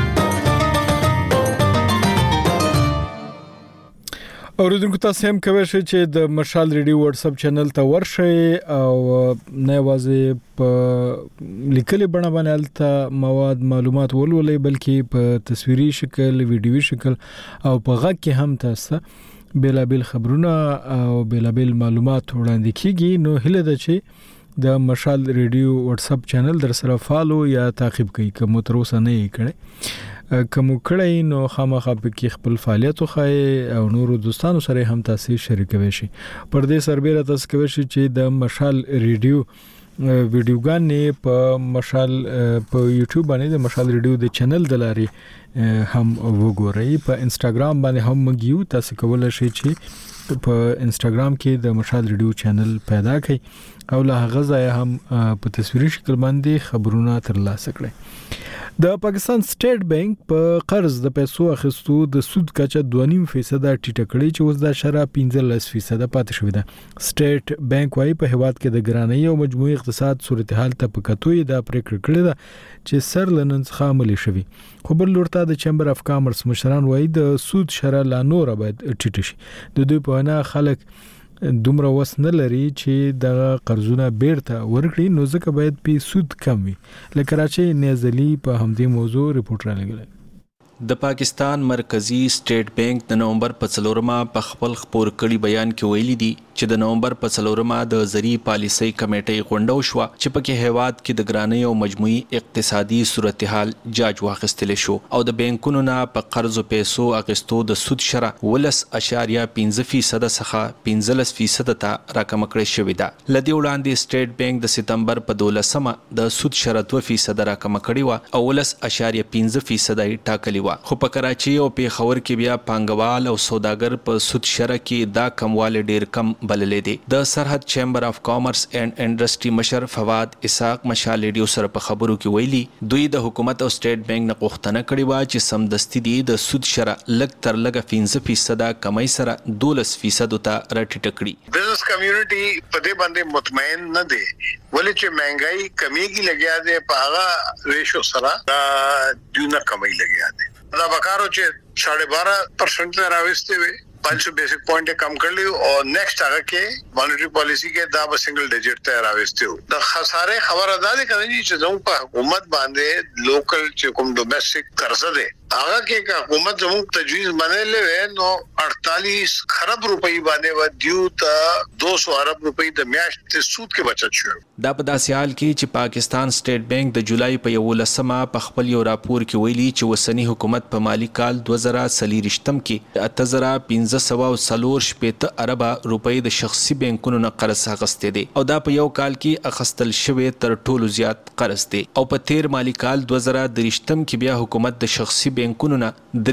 اوریدونکو تاسو هم کوئ چې د مشال ریډیو واتس اپ چینل ته ورشئ او نه یوازې په لیکلي بڼه باندې الته مواد معلومات ولولئ بلکې په تصویري شکل, ویډیوي شکل او په غږ کې هم تاسو بیلابل خبرونه او بیلابل معلومات وړاندې کیږي. نو هله ده چې د مشال ریډیو واتس اپ چینل در سره فالو یا تعقیب کړئ کوم تر اوسه نه یې کړئ. کوم کړئ نو خامخا په خپل فعالیت خو او نورو دوستانو سره هم تاسو شریکوي شي. پر دې سربېره تاسو کوئ چې د مشال ریډیو ویډیوګانې په مشال په یوټیوب باندې د مشال ریډیو د چینل د لارې هم وګورئ. په انستګرام باندې هم موږ تاسو کولای شئ چې په انستګرام کې د مشال ریډیو چینل پیدا کړئ او له هغه ځای هم په تصویري شکل باندې خبرونه ترلاسه کړئ. د پاکستان سټیټ بانک په قرض د پیسو اخیستو د سود کچه 2.5% ټیټه کړې چې اوس د 15% پاتې شوې ده. سټیټ بانک وايي په هیواد کې د ګرانۍ او مجموعي اقتصاد صورتحال ته په کتوې د پریکړه کړې ده چې سر لنن څخه عملي شوي. خو بل لورته د چیمبر اف کامرس مشران وايي د سود شرح لا نور باید ټیټ شي. د دوی په وینا خلک دومره وس نه لري چې د قرضونه بیرته ورکړي، نو ځکه باید په سود کم وي. لکه کراچي نیازلی په همدې موضوع ریپورت را لګل. د پاکستان مرکزی سټیټ بانک د نومبر په 4 په خپل خبر کړي بیان کې ویلي دي چې د نومبر په 4 د زری پالیسي کمیټې غونډه وشوه چې په هیواد کې د ګرانۍ او مجموعي اقتصادي صورتحال جاج واخیستل شو او د بانکونو نه په قرض او پیسو اغستو د سود شرح 10.5% څخه 15% ته راکم کړی شوې ده. لدی وړاندې سټیټ بانک د سپتمبر په 12 د سود شرح 2% راکم کړی و او 10.5% ټاکلی و. خو په کراچي او پیښور کې بیا پانګوال او سوداګر په سود شرح کې دا کمواله ډیر کم بللې دي. د سرحد چیمبر اف کامرس اینڈ انډستری مشر فواد اسحاق مشال ریډیو سره په خبرو کې ویلي دوی د حکومت او سټیټ بانک نه غوښتنه کړې و چې سمدستي دي د سود شرح لږ تر لږه 15% کمای سره 12% ته راټیټ کړي. بزنس کمیونټي په دې باندې مطمئن نه دي ولې چې مهنګای کمیږي لګیا دي په هغه ریشو سره دا دونه کمای لګیا دي. دا وکارو چې 12.5% راوستي وي 500 بیسک پوینټ کم کړلی او نیکسٹ هغه کې مانیټری پالیسی کې دا به سنگل ډیجټ ته راوستي وو. د خساره خبره ده چې زموږ په حکومت باندې لوکل چې کوم ډومېسټک قرض ده هغه کې حکومت زموږ تجویز باندې نو 48 خرب روپۍ باندې و دیو ته 200 ارب روپۍ د میاشتې سود کې بچت شو. دا په داسې حال کې چې پاکستان سټیټ بانک د جولای په 11 په خپل یو راپور کې ویلي چې وسنی حکومت په مالی کال 2023 کې 8540 ارب روپۍ د شخصي بانکونو نه قرض اخیستي دي او دا په یو کال کې اخیستل شوی تر ټولو زیات قرض دی. او په تیر مالی کال 2023 کې بیا حکومت د شخصي بانکونو نه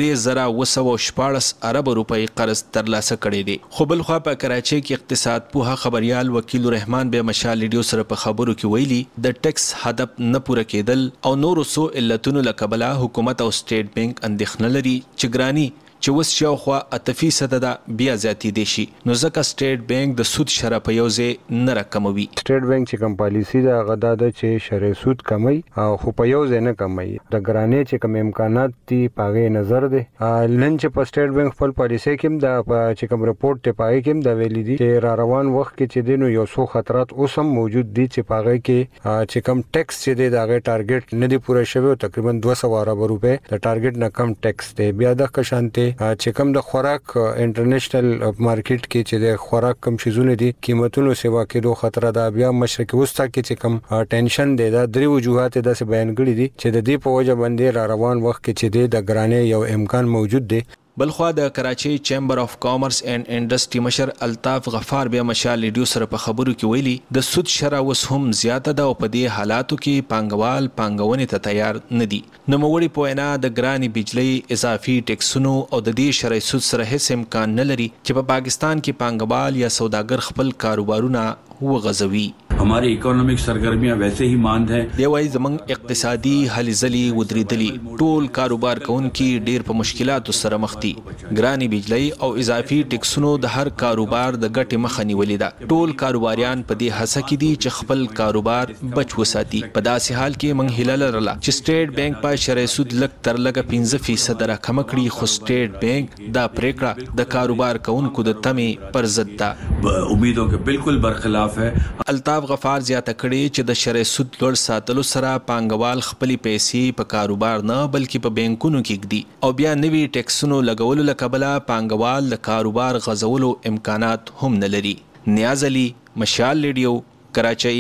3914 ارب روپۍ قرض ترلاسه کړی دی. خو بل خو په کراچي کې اقتصاد پوها خبريال وکیل رحمان به مشال ریډیو سره په خبرو کې ویلي د ټیکس هدف نه پوره کېدل او نورو سو علتونو لکبلا حکومت او سټیټ بانک اندېښنه لري چې ګرانی چې وس شاوخوا 8% دا بیا زیاتی دي شي نو ځکه سټیټ بانک د سود شرح په یوځای نه راکموي. سټیټ بانک چې کوم پالیسی دا غدا د چې شرح سود کمای او خو په یوځای نه کمای د ګرانې چې کوم امکانات دي پاغه نظر دي نن چې په سټیټ بانک خپل پالیسی کې دا چې کوم رپورت ته پای کې دا ویلي دي چې را روان وخت کې چې دینو یو څو خطرات اوسم موجود دي چې پاغه کې چې کوم ټیکس چې دی دا ټارګټ نه دی پوره شوی تقریبا 200 ارب روپے د ټارګټ نه کم ټیکس دی. بیا د کشانته چې کوم د خوراک انټرنیشنل مارکیټ کې چې د خوراک کم شیزونه دي قیمتونو سیوا کې دوه خطر ده. بیا مشرق وسطا کې چې کم ټینشن دی دا درې وجوهات د څه بیان کړي دي چې د دې په وجه باندې را روان وخت کې چې د ګرانې یو امکان موجود دی. بلخوا د کراچي چیمبر اف کامرس اینڈ انډستری مشر الطاف غفار بیا مشال ریډیو سره په خبرو کې ویلي د سود شرح وس هم زیاته ده او په دې حالاتو کې پانګوال پانګونې ته تیار نه دي. نوموړي په وینا د ګراني بجلی اضافي ټیکسونو او د دې شرح سود سره هیڅ امکان نه لري چې په پاکستان کې پانګوال یا سوداګر خپل کاروبارونه وغځوي. हमारी इकोनॉमिक सरगर्मियां वैसे ही मांद हैं. دی وای زمنګ اقتصادي هلې ځلې ودرېدلې ټول کاروبار کوونکي ډېر په مشکلاتو سره مخ دي. ګراني بجلی او اضافي ټیکسونو د هر کاروبار د ګټې مخه نیولې ده. ټول کاروباریان په دې هڅه کې دي چې خپل کاروبار بچ وساتي. په داسې حال کې موږ هیله لرله چې سټیټ بانک په شرح سود لږ تر لږه 15% راکم کړي خو سټیټ بانک دا پریکړه د کاروبار کوونکو د تمې پر ضد ده. امیدوں کے بالکل برخلاف ہے. الطاف غفار زیاته کړي چې د شرح سود لوړ ساتلو سره پانګوال خپلې پیسې په کاروبار نه بلکې په بانکونو کې ږدي او بیا نوي ټیکسونو لګولو لکبلا پانګوال د کاروبار غځولو امکانات هم نه لري. نیاز علي مشال ریډیو کراچۍ.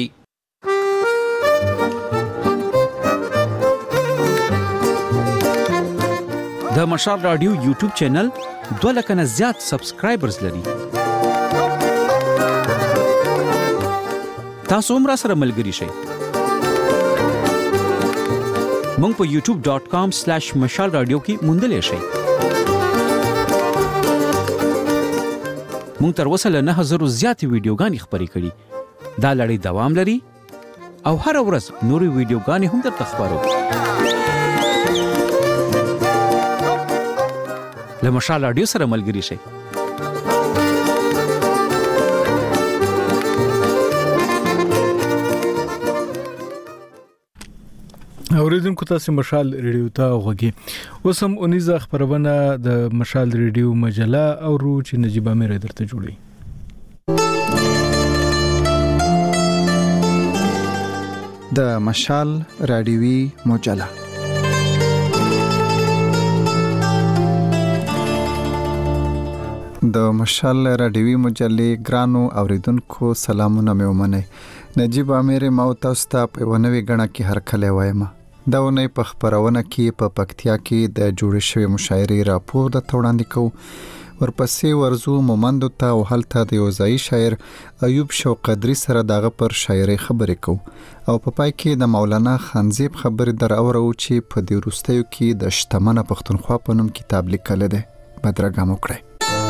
د مشال رادیو یوټیوب چینل 2 لک نه زیات سبسکرایبرز لري. تاسو هم را سره ملګري شئ. مونږ په youtube.com/مشال رادیو کې موندلې شئ. مونږ تر اوسه له 9000 زیاتې ویډیوګانې خپرې کړي. دا لړۍ دوام لري او هر ورځ نورې ویډیوګانې هم درته خپرو. له مشال رادیو سره ملګري شئ. اوریدونکو تاسو مشال ریډیو ته غوږی. اوس هم اونیزه خبرونه د مشال ریډیو مجله او روچ نجيبه مې درته جوړي. د مشال رادیوي مجله. د مشال رادیوي مجلې ګرانو اوریدونکو سلامونه مې ومنئ. نجیب امیر ما تاسو ته په ونوي غنا کې هر کله وایم. دا ونې په خبرونه کې په پکتیا کې د جوړ شوی مشاعرې راپور د توړاندې کو. ورپسې ورزو مومندو ته او هلته د یو ځای شاعر ایوب شوقدری سره دغه پر شاعري خبرې کو او په پای کې د مولانا خانزیب خبرې در اورو چې په دې وروستیو کې د شتمنه پښتونخوا په نوم کتاب لیکل دی. بدرګه مو کړئ.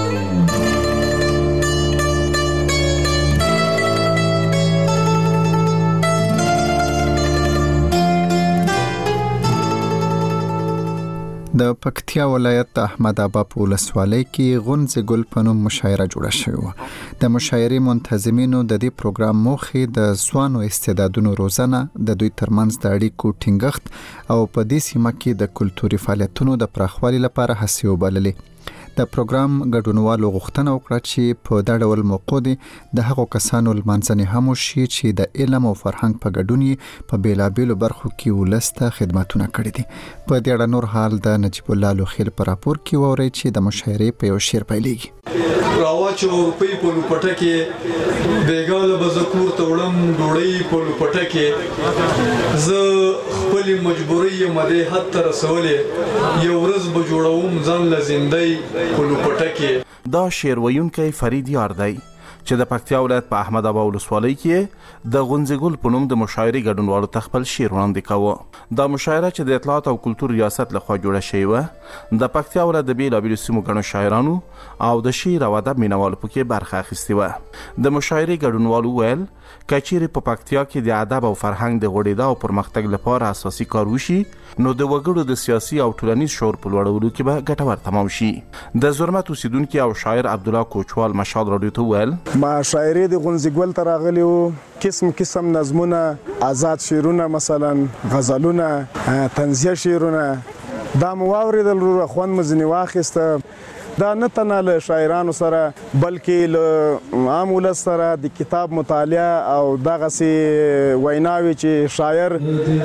د پکتیا ولایت احمد آباد په ولسوالۍ کې غونځ ګل په نوم مشاعره جوړه شوې وه. د مشاعرې منتظمینو د دې پروګرام موخې د ځوانو استعدادونو روزنه، د دوی ترمنځ د اړیکو ټینګښت او په دې سیمه کې د کلتوري فعالیتونو د پراخوالي لپاره هڅې وبللې. د پروګرام ګډونوالو غوښتنه وکړه چې په دا ډول موقع دي د هغو کسانو لمانځنې هم وشي چې د علم او فرهنګ په ګډون یې په بیلابیلو برخو کې ولسته خدماتونه کړي دي. په دې اړه نور حال د نجیب الله لوخیل پر راپور کې ووري چې د مشاعرې په یو شعر پیلېږي. راواچو روپۍ په لوپټه کې بیګاله بزکور توړم ډوړی په لوپټه کې زه خپل مجبوري مده حد تر رسولې یو ورځ به جوړوم ځان لزندۍ په لوپټه کې. دا شعر ویونکی فرید یار دی چې د پکتیا ولایت په احمد آباد ولسوالۍ کې د غونځ ګل په نوم د مشاعرې ګډونوالو ته خپل شعر وړاندې کاوه. دا مشاعره چې د اطلاعات او کلتور ریاست لخوا جوړه شوې وه، د پکتیا ولایت د بیلابیلو سیمو ګڼو شاعرانو او د شعر او ادب مینوالو پکې برخه اخیستې وه. د مشاعرې ګډونوالو ویل که چیرې په پکتیا کې د ادب او فرهنګ د غوړېدا او پرمختګ لپاره اساسي کار وشي نو د وګړو د سیاسي او ټولنیز شعور په لوړولو کې به ګټور تمام شي. د زرمت اوسیدونکي او شاعر عبدالله کوچوال مشال رادیو ته ویل ما شاعري د غونځ ګل ته راغلی وو، قسم نظمونه، آزاد شعرونه، مثلا غزلونه، طنزیه شعرونه، دا مو واورېدل وروره خوند مې ځینې واخیسته. دا نه تنه له شاعرانو سره بلکې له عام ولس سره د کتاب مطالعه او دغسې ویناوي چې شاعر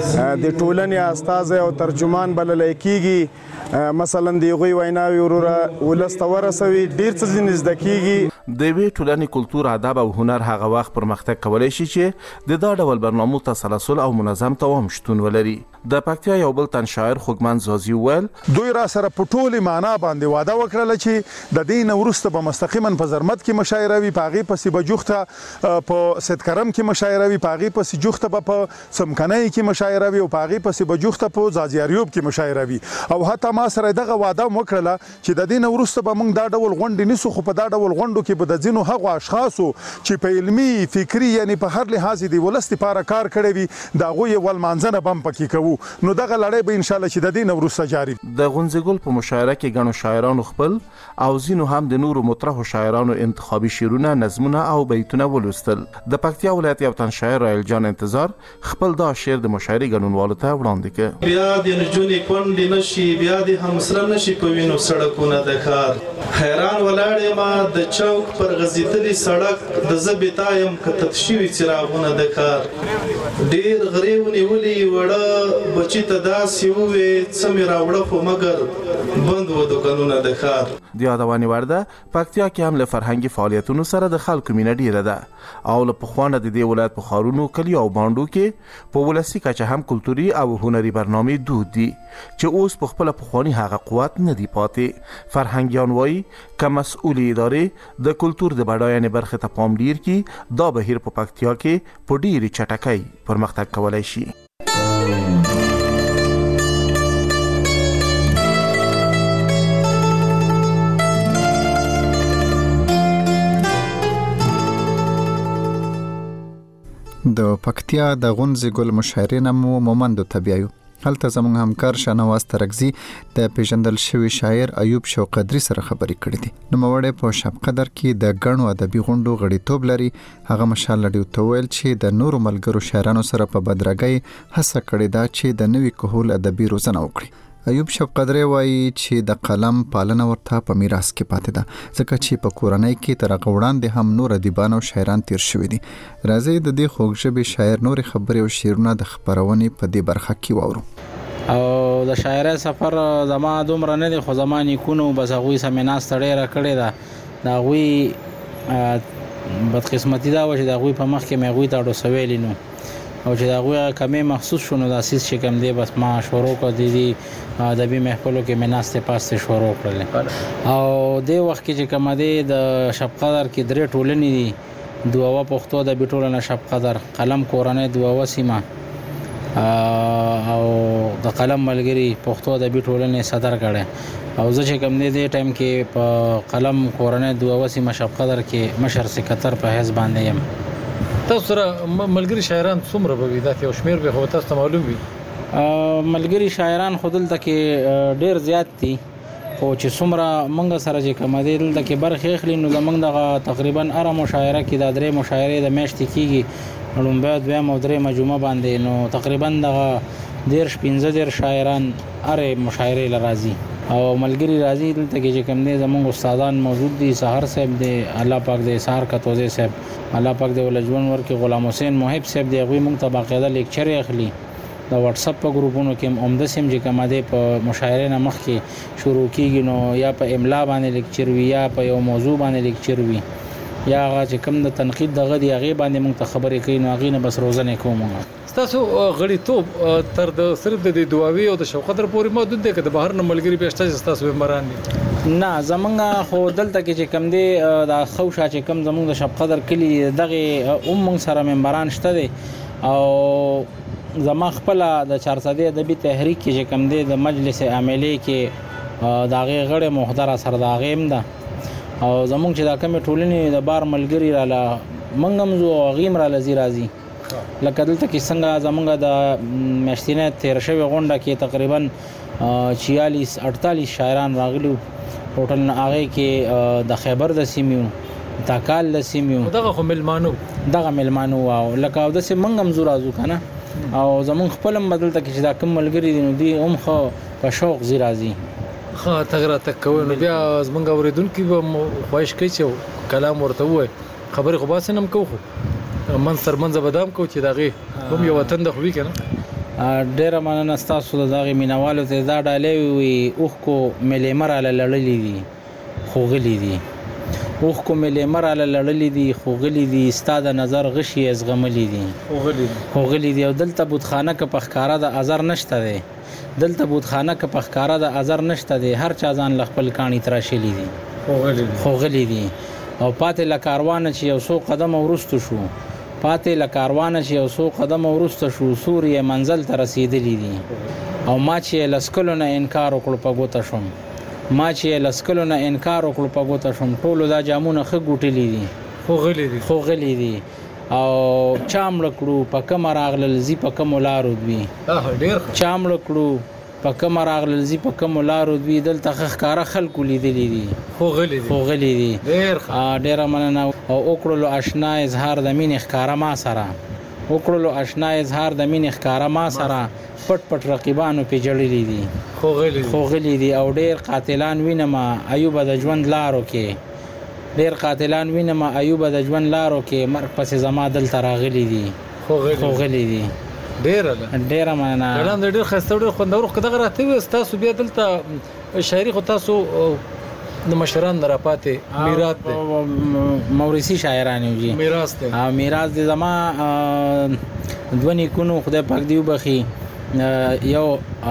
د ټولنې استازی او ترجمان بللی کیږي، مثلا د هغوی ویناوي وروره ولس ته ورسوي، ډېر څه ځینې زده کیږي. د یوې ټولنې کلتور، ادب او هنر هغه وخت پرمختګ کولی شي چې د دا ډول برنامو تسلسل او منظم دوام شتون ولري. د پکتیا یو بل تن شاعر خوږمن زازي ویل دوی را سره په ټولې معنا باندې واده وکړله چې د دې نه وروسته به مستقیما په زرمت کې مشاعره وي، په هغې پسې به جوخته په سیدکرم کې مشاعره وي، په هغې پسې جوخته به په څمکنۍ کې مشاعره وي او په هغې پسې به جوخته په ځاځیاریوب کې مشاعره وي. او حتی ما سره دغه واده هم وکړله چې د دې نه وروسته به موږ دا ډول غونډې نیسو، خو په دا ډول غونډو کې به د ځینو هغو اشخاصو چې په علمي، فکري، یعنی په هر لحاظ د ولس دپاره کار کړی وي د هغوی یې ولمانځنه به هم پکې کوو. نو دغه لړۍ به انشاءالله چې د دې نه وروسته جاري. د غونځ ګل په مشاعره کې ګڼو شاعرانو خپل او ځینو هم د نورو مطرحو شاعرانو انتخابي شعرونه، نظمونه او بیتونه ولوستل. د پکتیا ولایت یو تن شاعر رایل جان انتظار خپل دا شعر د مشاعرې ګډونوالو ته وړاندې کړ. بیا د نجونې کونډې نشي، بیا د همسره نشي په وینو سړکونه د ښار، حیران ولاړ یم د چوک پر غځېدلي سړک د زه بېتایم کتت شوي څراغونه د ښار، ډېر غرې ونیولي وړه بچي ته داسې ووې څه مې راوړه خو مګر بند و دوکانونه د ښار. د یادونې وړ ده پکتیا کې هم له فرهنګي فعالیتونو سره د خلکو مینه ډیره ده او له پخوانه د دې ولایت په ښارونو، کلیو او بانډو کې په ولسي کچه هم کلتوري او هنري برنامې دود دي چې اوس په خپله پخواني هغه قوت نه دی پاتې. فرهنګیان وایي که مسؤلې ادارې د کلتور د بډاینې برخې ته پام ډیر کړي دا بهیر په پکتیا کې په ډیرې چټکۍ پرمختګ کولی شي. د پکتیا د غونځ ګل مشاعرې نه مو مومندو ته بیایو. هلته زموږ همکار شاهنواز ترکزي د پیژندل شوی شاعر ایوب شوقدری سره خبرې کړې دي. نوموړی په شب قدر کې د ګڼو ادبي غونډو غړیتوب لري. هغه مشال رادیو ته ویل چې د نورو ملګرو شاعرانو سره په بدرګۍ هڅه کړې ده چې د نوي کهول ادبي روزنه وکړي. ایوب شب قدرې وایي چې د قلم پالنه ورته په میراث کې پاتې ده ځکه چې په کورنۍ کې تر هغه وړاندې هم نور ادیبان او شاعران تیر شوي دي. راځي د دې خوږژبې شاعر نور خبرې او شعرونه د خبرونې په دې برخه کې واورو. او د شاعرۍ سفر زما دومره نه دی خو زما نیکونو بس هغوی سمې ناسته ډېره کړې ده. د هغوی بدقسمتي دا وه چې د هغوی په مخ کې مې هغوی ته اډو سویلي نو او چې د هغوی کمې محسوس شو نو دا سیس چې کوم دی بس ما شروع کړ دي ادبي محفلو کې مې ناستې پاستې شروع کړلې. او دې وخت کې چې کومه دی د شب قدر کې درې ټولنې دي دوه پښتو ادبي ټولنه شب قدر قلم کورنۍ دوه سیمه او د قلم ملګری پښتو ادبي ټولنې صدر کړي او زه چې کوم دی دې ټایم کې په قلم کورنۍ دوه سیمه شب قدر کې مشر سکتر په حزب باندې یم. تاسو سره ملګری شاعران څومره به وي دا یو شمیر به خو تاسو ته معلوم وي؟ ملګری شاعران خو دلته کې ډیر زیات دي خو چې څومره مونږ سره چې کوم دی دلته کې برخې اخلي نو زمونږ دغه تقریبا اره مشاعره کې د درې مشاعرې د میاشتې کېږي لومبیا دویم او درې مجموعه باندې نو تقریبا دغه 15 شاعران اره مشاعرې لرازي او ملګری راځي دلته کې چې کوم دی زمونږ استادان موجود دي. سحر صاحب دی الله پاک دې سحر کتوزی صاحب الله پاک دې ولجون ورکه غلام حسین محب صاحب دی غوي مونږ ته باقاعده لیکچر اخلي د واتس اپ په ګروپونو کې عمده سیم چې کوم دی په مشاعره نه مخ کې شروع کیږي نو یا په املا باندې لیکچر وی یا په یو موضوع باندې لیکچر وی یا هغه چې کوم د تنقید دغه دی هغه باندې مونږ ته خبرې کوي نو هغه نه بس روزنه کوم. تاسو غړیتوب تر د صرف د دعاوی او د شوق قدر پورې محدود دی که د بهر نه ملګری بهشته تاسو ممبران دي؟ نه زمونږ خو دلته کې چې کم دی د خوشا چې کم زمونږ د شب قدر کلی دغه مونږ سره ممبران شته دي او زما خپل د 400 ادبي تحریک کې چې کم دی د مجلس عاملی کې دغه غړي محترم سرداغه هم ده او زمونږ چې دا کوم ټولنې د بار ملګری رااله منګم زو غیم را لزی راځي لکه دلته کې څنګه زمونږ د میاشتینه 13 شوی غونډه کې تقریبا 46-48 شاعران راغلي ټوټل هغه کې د خیبر د سیمیو تاکال د سیمیو دغه خو ملمانو او لکه د سیمنګم زو راځو کنه او زمونږ خپل بدلته کې چې دا کوم ملګری دي نو دی خو په شوق زی راځي. ها تګرا تک کوي نو بیا زمونږ اوریدونکو به خواهش کوي چې کلام ورته وای خبرې خو باسنم کوو منصر منځ بدام کو چې دغه هم یو وطن د خوې کنه ډېر مننه تاسو د دغه مینوالو ته دا ډالې وي اوخ کو ملي مراله لړلې دي خو غلي دي اوخ کو ملي مراله لړلې دي خو غلي دي استاد نظر غشي از غملې دي خو غلي دي او دلته بوتخانه کې پخکارا د ازر نشته دي دلته بوتخانه کې پخکارا د ازر نشته دي هر چا ځان لخپل کانی تراشلې دي خو غلي دي او پاتې لکاروان چې یو څو قدم ورستو شو پاتې لکاروان چې یو څو قدم ورسته شو سوریه منزل ته رسیدلی دي او ما چې لسکلو نه انکار وکړ په ګوته شوم ما چې لسکلو نه انکار وکړ په ګوته شوم ټولو دا جامونه خ ګوټلی دي خو غلي دي او چامړ کړو په کوم راغلل زی په کوم لارو دوی چامړ کړو په کوم راغلل زی په کوم لارو دوی دلته ښکارا خلکو لیدلی دي خو غلي دي ډېر مننه او وکړلو آشنا اظهار د مين ښکارا ما سره وکړلو آشنا اظهار د مين ښکارا ما سره پټ رقیبانو په جړلې دي خو غلي دي او ډېر قاتلان وینما ایوب د ژوند لارو کې ډېر قاتلان وینما ایوب د ژوند لارو کې مرګ پس زما دل تراغلي دي خو غلي دي ډېر مننه کلام ډېر خسته ډېر خوندور کده راته وي تاسو بیا دلته شاعري خو تاسو د مشران راپاتې میراث دی مورثي شاعران یو میراث دی میراث دی زما دونی کونو خدای پاک دیو بخي یو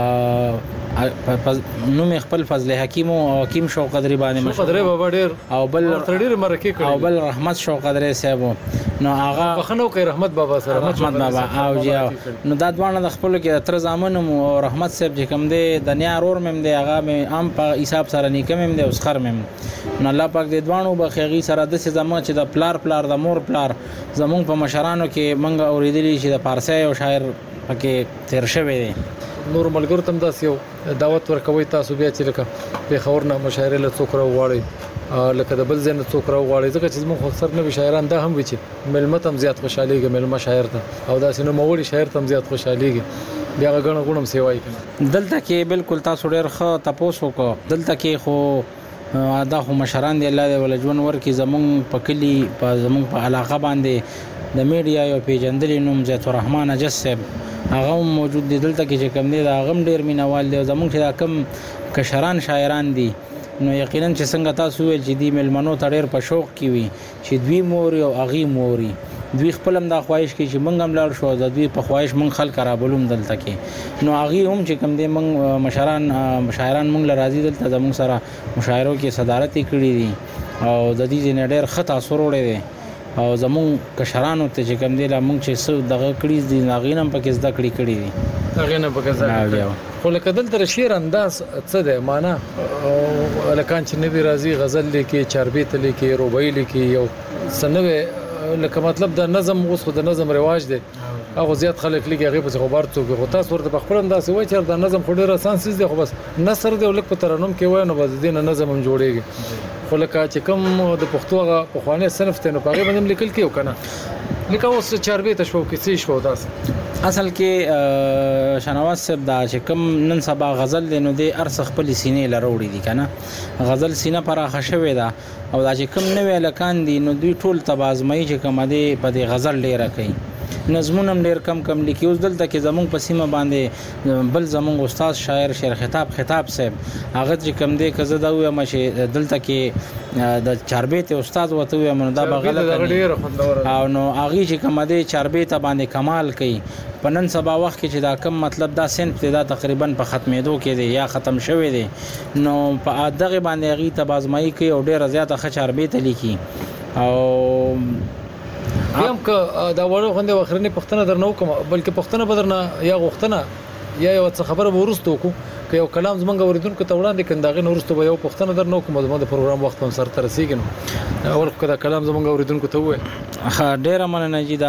نوم خپل فضل حکیم او حکیم شوق قدرې باندې مشهور قدرې بابا ډېر او بل ډېر مرکه کړی او بل رحمت شوق قدرې صاحب نو هغه بخنو کوي رحمت بابا سره رحمت بابا او جی نو دا دوانه د خپل کې تر زامن او رحمت صاحب چې کوم دی د نیا رور مم دی هغه مې عام په حساب سره نیکم مم دی اوس خر مم نو الله پاک دې دوانو بخیغي سره د زمو چې د پلار د مور پلار زمونږ په مشرانو کې منګه اوریدلی چې د پارسي او شاعر پکې تیر شوی دی نور ملګرو تم داس یو دعوت ورکوي تاسو بیا چې لکه په خبرنه مشاعره له څوک راوړي لکه د بل ځای څوک راوړي ځکه چې موږ اکثر نه شاعران دا هم وي چې ملمت هم زیات خوشاليږي ملمه شاعر ته او دا سينو مولي شاعر ته هم زیات خوشاليږي بیا غنه غونم سیوای کنه دلته کې بالکل تاسو ډېر ښه تاسو کو دلته کې خو دا خو مشران دی الله دې ول ژوند ورکي زمونږ په کلی په زمونږ په علاقه باندې د میډیا یو پیجندل نوم زیت الرحمن اجس صاحب هغه موجود دی دلته کې چې کم دی دا غم ډېر مینوال دی زمونږ چې کم کشران شاعران دي نو یقینا چې څنګه تاسو ویل چې دی ملمنو ته ډېر په شوق کې وي چې دوی موري او اغي موري دوی خپل هم دا خواهش کوي چې مونږ هم لاړ شو د دوی په خواهش مونږ خلک رابلوم دلته کې نو اغي هم چې کم دی مونږ مشاعران مونږ لراضي دلته زمونږ سره مشاعرو کې صدارت کړی دي او د دې نه ډېر خطا سروړې دي او زمونږ کشرانو ته چې کم دی لا مونږ چې څو دغه کړی دي ناغینم پکې زده کړی دي هغه په کزا خو لکه دلته شعر انداز څه دی معنا لکه چې نبی راضي غزل لیکي چاربیت لیکي روبای لیکي یو سنوي لکه مطلب د نظم اوس خو د نظم رواج دی هغه زیات خلک لیکي هغه په خبر څوک غو تاسو ورته خپل انداز وای چې د نظم خو ډیر آسان سیس دی خو بس نثر دی ولک په ترنم کې وای نو بس دین نظم هم جوړیږي خو لکه چې کوم د پښتو غو په خوانه صنف ته نو پاره باندې لیکل کیو کنه لکه اوس چاربیت شو کې څه شو داس اصل کې شنواز صاحب دا چې کوم نن سبا غزل دی نو د ارس خپل سینې لروړي دي کنه غزل سینه پر خښوي دا او دا چې کوم نوې لکان دي نو دوی ټول تبازمای چې کوم دی په دې غزل ډیره کوي نظمونه ډیر کم لیکي اوس دلته کې زمونږ په سیمه باندې بل زمونږ استاد شاعر شعر خطاب صاحب هغه چې کوم دی کزه دا وایم چې دلته کې د چاربیت استاد وته وایم نو دا غلط او نو هغه چې کوم دی چاربیت باندې کمال کوي په نن سبا وخت کې چې دا کم مطلب دا سنت دا تقریبا په ختمېدو کې دی یا ختم شوی دی نو په دغه باندې هغه تبازمایي کوي او ډیر زیاته خچار بیت لیکي او هم که دا وړو غندې وخرنی پښتنه درنو کوم بلکې پښتنه بدرنه یا غختنه یا یو څه خبره ورستو کو که یو کلام زمونږ اوریدونکو ته وړاندې کنداغه نورستو به یو پښتنه درنو کوم د پروګرام وخت هم سره تر رسیدګنو اول کدا کلام زمونږ اوریدونکو ته وای ډیره مننه چې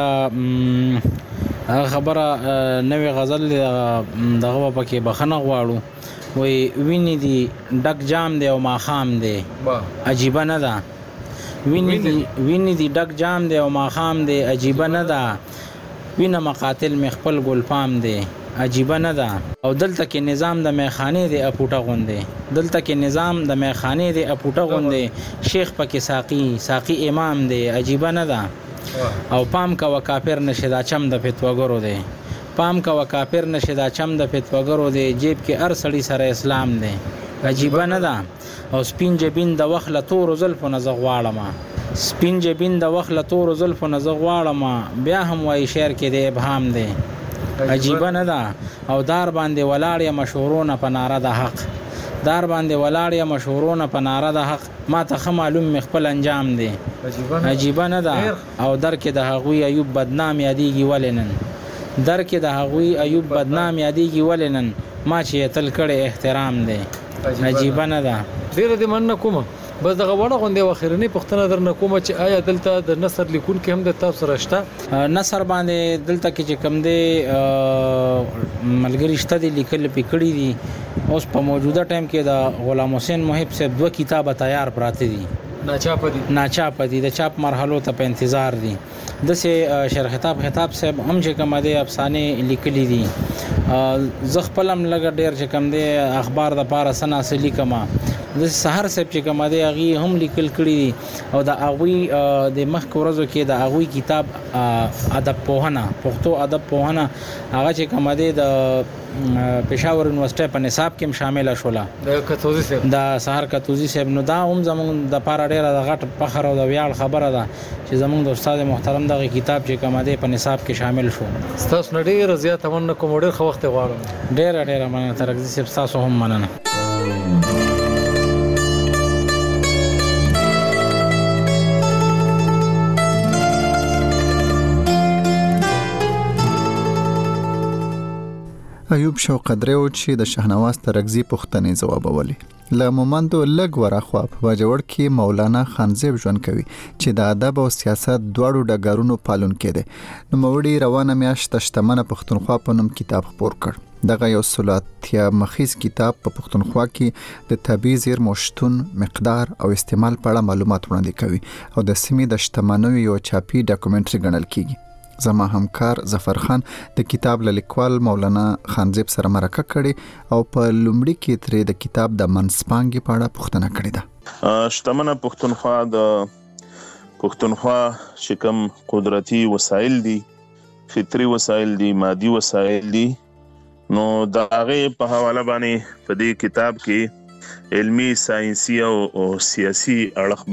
دا خبره نوې غزل دغه پکې بخنه غواړو وای ویني دي ډک جام دی او ماخام دی عجیب نه ده ویني دي ډک جام دی او ماخام دی عجیب نه ده وینه مقاتل مخبل ګلفام دی عجیب نه ده او دلته کې نظام د میخانه دی اپوټه غوندې دلته کې نظام د میخانه دی اپوټه غوندې شیخ پکې ساقي امام دی عجیب نه ده او پام کا وکافر نشدا چم د فتواګرو دی پام کا وکافر نشدا چم د فتواګرو دی جیب کې ار سړی سره اسلام دی عجیب نه ده او سپین جبین د وخت تور زلف نزغواړم سپین جبین د وخت تور زلف نزغواړم بیا هم وای شعر کې د ابهام دی عجیب نه ده او دار باندې ولاړ مشهورونه په ناره د حق دار باندې ولاړ مشهورونه په ناره د حق ما ته معلوم مخبل انجام دی عجیب نه ده او در کې د هغوی ایوب بدنام یادېږي ولنن در کې د هغوی ایوب بدنام یادېږي ولنن ما چې تل کړه احترام دی عجیب نه ده ډیر دې من کوم بس دغه وړه غونډه واخرنی پښتنه درنه کوم چې آیا دلته د نثر لیکون کې هم د تاسو راشته نثر باندې دلته کې چې کم دی ملګری شته دي لیکل پکړی دي اوس په موجوده ټایم کې د غلام حسین محب صاحب 2 کتابه تیار پراته دي ناچاپ دي د چاپ مرحلو ته په انتظار دي د سه شرح خطاب صاحب هم چې کوم دي افسانه لیکلي دي زه خپلم لګ ډیر چې کوم دي اخبار د پاره سنا سلی کما د سحر صاحب چې کوم دي هغه هم لیکل کړي او د اغوی د مخ ورځو کې د اغوی کتاب ادب پوهنه پښتو ادب پوهنه هغه چې کوم دي د پېښور یونیورسيټي په نصاب کې شامل شولا د کتوزي صاحب د سحر کتوزي صاحب نو دا هم زمونږ د پاره ډیره د غټ فخر او د ویاړ خبره ده چې زمونږ د استاد محترم دغه کتاب چې کوم دی په نصاب کې شامل شو تاسو نړۍ رضایت امن کوم ډیر خو وخت غواړم ډیره مننه ترګزي صاحب تاسو هم مننه ایوب شوق درو چې د شهنواز ترګزي پښتنې جوابولې له مومندو لګ ورخوا په باجوړ کې مولانا خانزیب ژوند کوي چې د ادب او سیاست دواړو ډګرونو پالون کړي نو موړي روانه میاشت شتمنه پښتونخوا په نوم کتاب خپور کړ دغه یو سلاتیا مخیز کتاب په پښتونخوا کې د طبي زیر مشتون مقدار او استعمال په اړه معلومات وړاندې کوي او د سیمې د شتمنیو یو چاپی ډاکومنټري ګڼل کیږي زما همکار ظفر خان د کتاب لیکوال مولانا خانزیب سره مرکه کړي او په لومړي کې ترې د کتاب د منځپانګې په اړه پوښتنه کړې ده. شتمنه پښتونخوا د پښتونخوا چې کوم قدرتي وسایل دي، فطري وسایل دي، مادي وسایل دي، نو د هغه په حواله باندې په دې کتاب کې علمی، ساينسي او سیاسي اړخ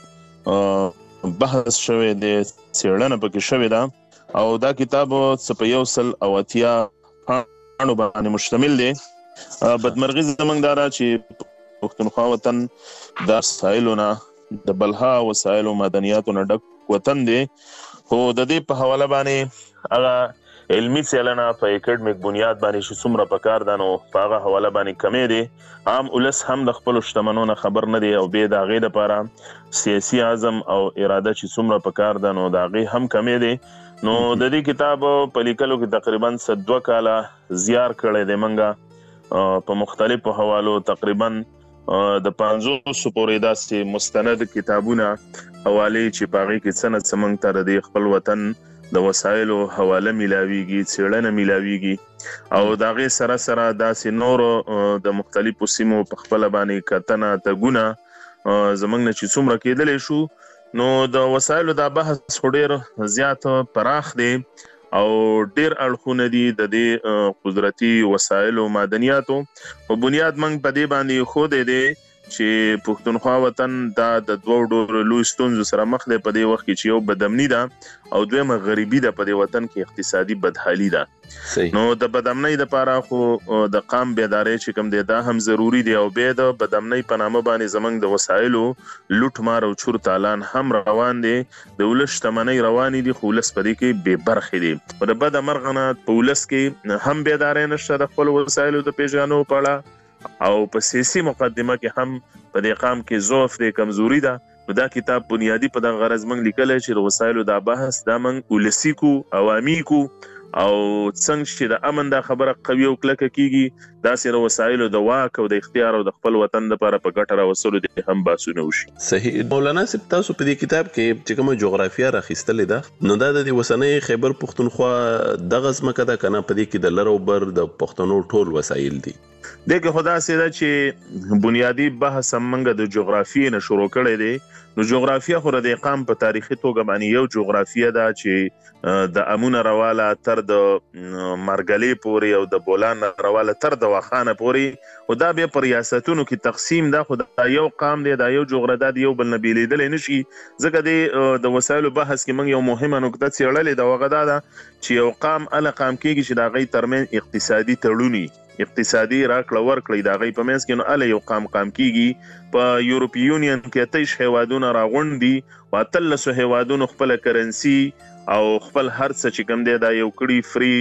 باندې بحث شوی دی، څېړنه پکې شوې ده او دا کتاب په 180 پاڼو باندې مشتمل دی. بدمرغي زمونږ دا ده چې پښتونخوا وطن د وسایلو نه، د بلها وسایلو مدنیاتو نه ډک وطن دی، خو د دې په حواله باندې هغه علمي څېړنه په اکیډمیک بنیاد باندې چې څومره پکار ده نو په هغه حواله باندې کمې دي. عام ولس هم د خپلو شتمنو نه خبر نه دی او بیا د هغې دپاره سیاسي عزم او اراده چې څومره پکار ده نو د هغې هم کمې دی. نو د دې کتاب په لیکلو کې تقریبا 2 کاله زیار کړی دی منګه په مختلفو حوالو، تقریبا د 500 پورې داسې مستند کتابونه حوالې چې په هغې کې څه نه څه موږ ته د خپل وطن د وسایلو حواله ملاویږي، څېړنه ملاویږي او د هغې سره سره داسې نورو د مختلفو سیمو په خپله باندې کتنه تګونه زموږ نه چې څومره کېدلی شو. نو د وسایلو دا بحث خو ډېر زیات پراخ دی او ډېر اړخونه دي د دې قدرتي وسایلو معدنیاتو. په بنیاد موږ په دې باندې ښودی دی چې پښتونخوا وطن دا د 2 ډولو لوی ستونزو سره مخ دی په دې وخت کې چې یو بدامني ده او دویمه غریبي ده په دې وطن کې اقتصادي بدحالي ده. نو د بدامنۍ دپاره خو د قام بیدارۍ چې کوم دی دا هم ضروري دی او بیا د بدامنۍ په نامه باندې زموږ د وسایلو لوټ مار او چور تالان هم روان دی. د ولس شتمنۍ روانې دي خو ولس په دې کې بې برخې دي. د بده مرغه نه په ولس کې هم بیدارۍ نشته د خپل وسایلو د پیژنو په اړه او په سیاسي مقدمه کې هم په دې قام کې ضعف دی، کمزوري ده. نو دا کتاب بنیادی په دغه غرض موږ لیکلی چې د وسایلو دا بحث دا موږ ولسي کو، عوامي کو او څنګه چې د امن دا خبره قوي او کلکه کیږي داسې د وسایلو د واک او د اختیار او د خپل وطن لپاره په ګټه راوستلو دي هم بحثونه وشي. صحیح. مولانا صاحب تاسو په دې کتاب کې چې کومه جغرافیه راخیستلې ده نو دا د وسنۍ خیبر پښتونخوا دغه ځمکه ده که نه په دې کې د لر او بر د پښتنو ټول وسایل دي؟ دغه خدا سي ده چې بنیادی بحث موږ د جغرافیې نه شروع کړی دی. نو جغرافیه خو د قام په تاریخي توګه باندې یو جغرافیه ده چې د امونه رواله تر د مرګلې پورې او د بولان رواله تر د واخانه پورې او دا بیا په ریاستونو کې تقسیم ده. خو دا یو قام دی، دا یو جغرافیه دی، یو بل نه بیلیدلی نشي. ځکه د وسایلو بحث کې موږ یو مهمه نکته څېړلې ده، هغه دا ده چې یو قام هله قام کېږي چې د هغوی ترمنځ اقتصادي تړوني، اقتصادي راکړه ورکړه د هغوی په منځ کې، نو هله یو قام کېږي. په یورپي یونین کې 28 هیوادونه راغونډ دي او 13 هیوادونو خپله کرنسي او خپل هر څه چې کوم دی دا یو کړي فری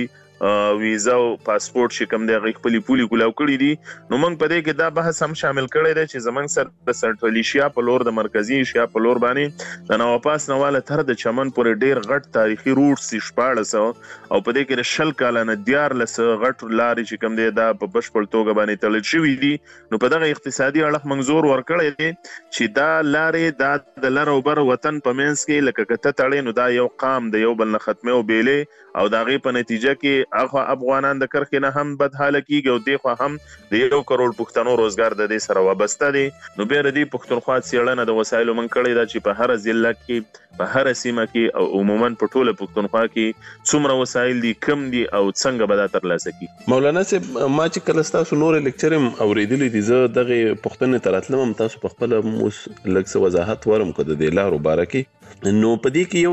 ویزا او پاسپورت چې کوم دی هغوی خپلې پولې کولاو کړي دي. نو موږ په دې کې دا بحث هم شامل کړی دی چې زموږ سره د سنټرل ایشیا په لور، د مرکزي ایشیا په لور باندې د نواپاس نه واله تر د چمن پورې ډېر غټ تاریخي روټ سي 1400 او په دې کې د 20 کاله نه 14 غټ لارې چې کوم دی دا په بشپړ توګه باندې تړل شوي دي. نو په دغه اقتصادي اړخ موږ زور ورکړی دی چې دا لارې دا د لر او بر وطن په منځ کې لکه که ته تړې نو دا یو قام د یو بل نه ختمې او بیلې او د هغې په نتیجه کې اخوا افغانان د کرښې نه هم بدحاله کیږي او دې خوا هم د 1 کروڑ پښتنو روزګار د دې سره وابسته دی. نو بیا د دې پښتونخوا څېړنه د وسایلو موږ کړې ده چې په هره ضلع کې، په هره سیمه کې او عموما په ټوله پښتونخوا کې څومره وسایل دي، کم دي او څنګه به دا ترلاسه کړي. مولانا صاحب ما چې کله ستاسو نورې لیکچر هم اورېدلې دي، زه دغې پوښتنې ته راتلم هم تاسو په خپله اوس لږ څه وضاحت ورم که د دې لارو باره کې. نو په دې کې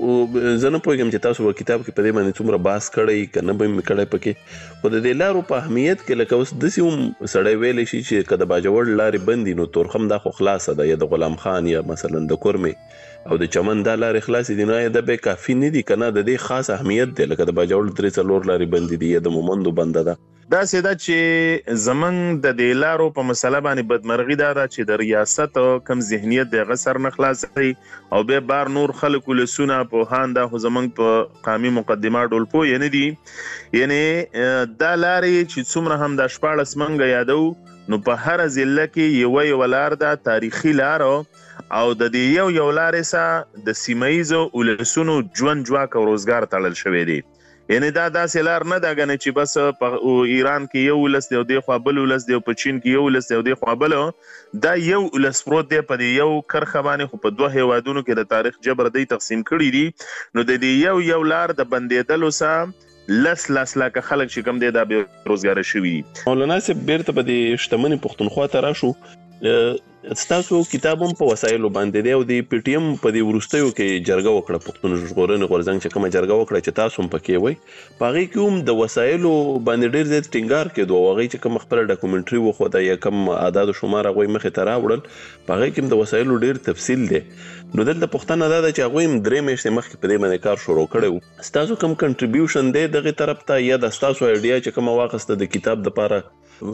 یو زه نه پوهېږم چې تاسو په کتاب کې په دې باندې څومره بحث کړی که نه به مې کړی پکې، خو د دې لارو په اهمیت کې لکه اوس داسې هم سړی ویلی شي چې که د باجوړ لارې بند دي نو تورخم دا خو خلاصه ده، یا د غلام خان یا مثلا د کورمې او د چمن دا لارې خلاصې دي، نو یا دا به کافي نه دي که نه د دې خاص اهمیت دی لکه د باجوړ 3-4 لارې بندې دي یا د مومندو بنده ده؟ داسې ده چې زمونږ د دې لارو په مسله باندې بدمرغي دا ده چې د ریاست کم ذهنیت د هغه سر نه خلاصوي او بیا بار نور خلک ولسونه پوهان دا خو زمونږ په قامي مقدمه ډول پوه نه دي. یعنې دا لارې چې څومره هم دا 14 منګه یادو نو په هر ضلع کې یو لار ده تاریخي لار او د دې یو لارې سره د سیمایزو ولسونو ژوند جواک او روزګار تړل شوی دی. یعنی دا داسې لار نه ده غنه چې بس په ایران کې یو ولس دی او د خوا بل ولس دی او په چین کې یو ولس دی او د خوا بل، دا یو ولس پروت دی په یو کرخه باندې، خو په دوه هیوادونو کې د تاریخ جبر دی تقسیم کړی دي. نو د دې یو لار د بندیدلو سره لس لکه خلک چې کوم دی دا به روزګار شوي. مولانا صاحب بیرته په دې شتمنۍ پښتونخوا ته راشو. ستاسو کتاب هم په وسایلو باندې دی او د پی ټی ایم په دې وروستیو کې جرګه وکړه، پښتون ژغورنې غورځنګ چې کومه جرګه وکړه چې تاسو هم پکې وای، په هغې کې هم د وسایلو باندې ډېر زیات ټینګار کېدو او هغوی چې کوم خپله ډاکومنټري وښوده یا کوم اعداد و شمار هغوی مخې ته راوړل، په هغې کې هم د وسایلو ډېر تفصیل دی. نو دلته پوښتنه دا ده چې هغوی هم 3 میاشتې مخکې په دې باندې کار شروع کړی و. ستاسو کوم کنټریبیوشن دی دغې طرف ته یا د ستاسو ایډیا چې کومه واخیسته د کتاب دپاره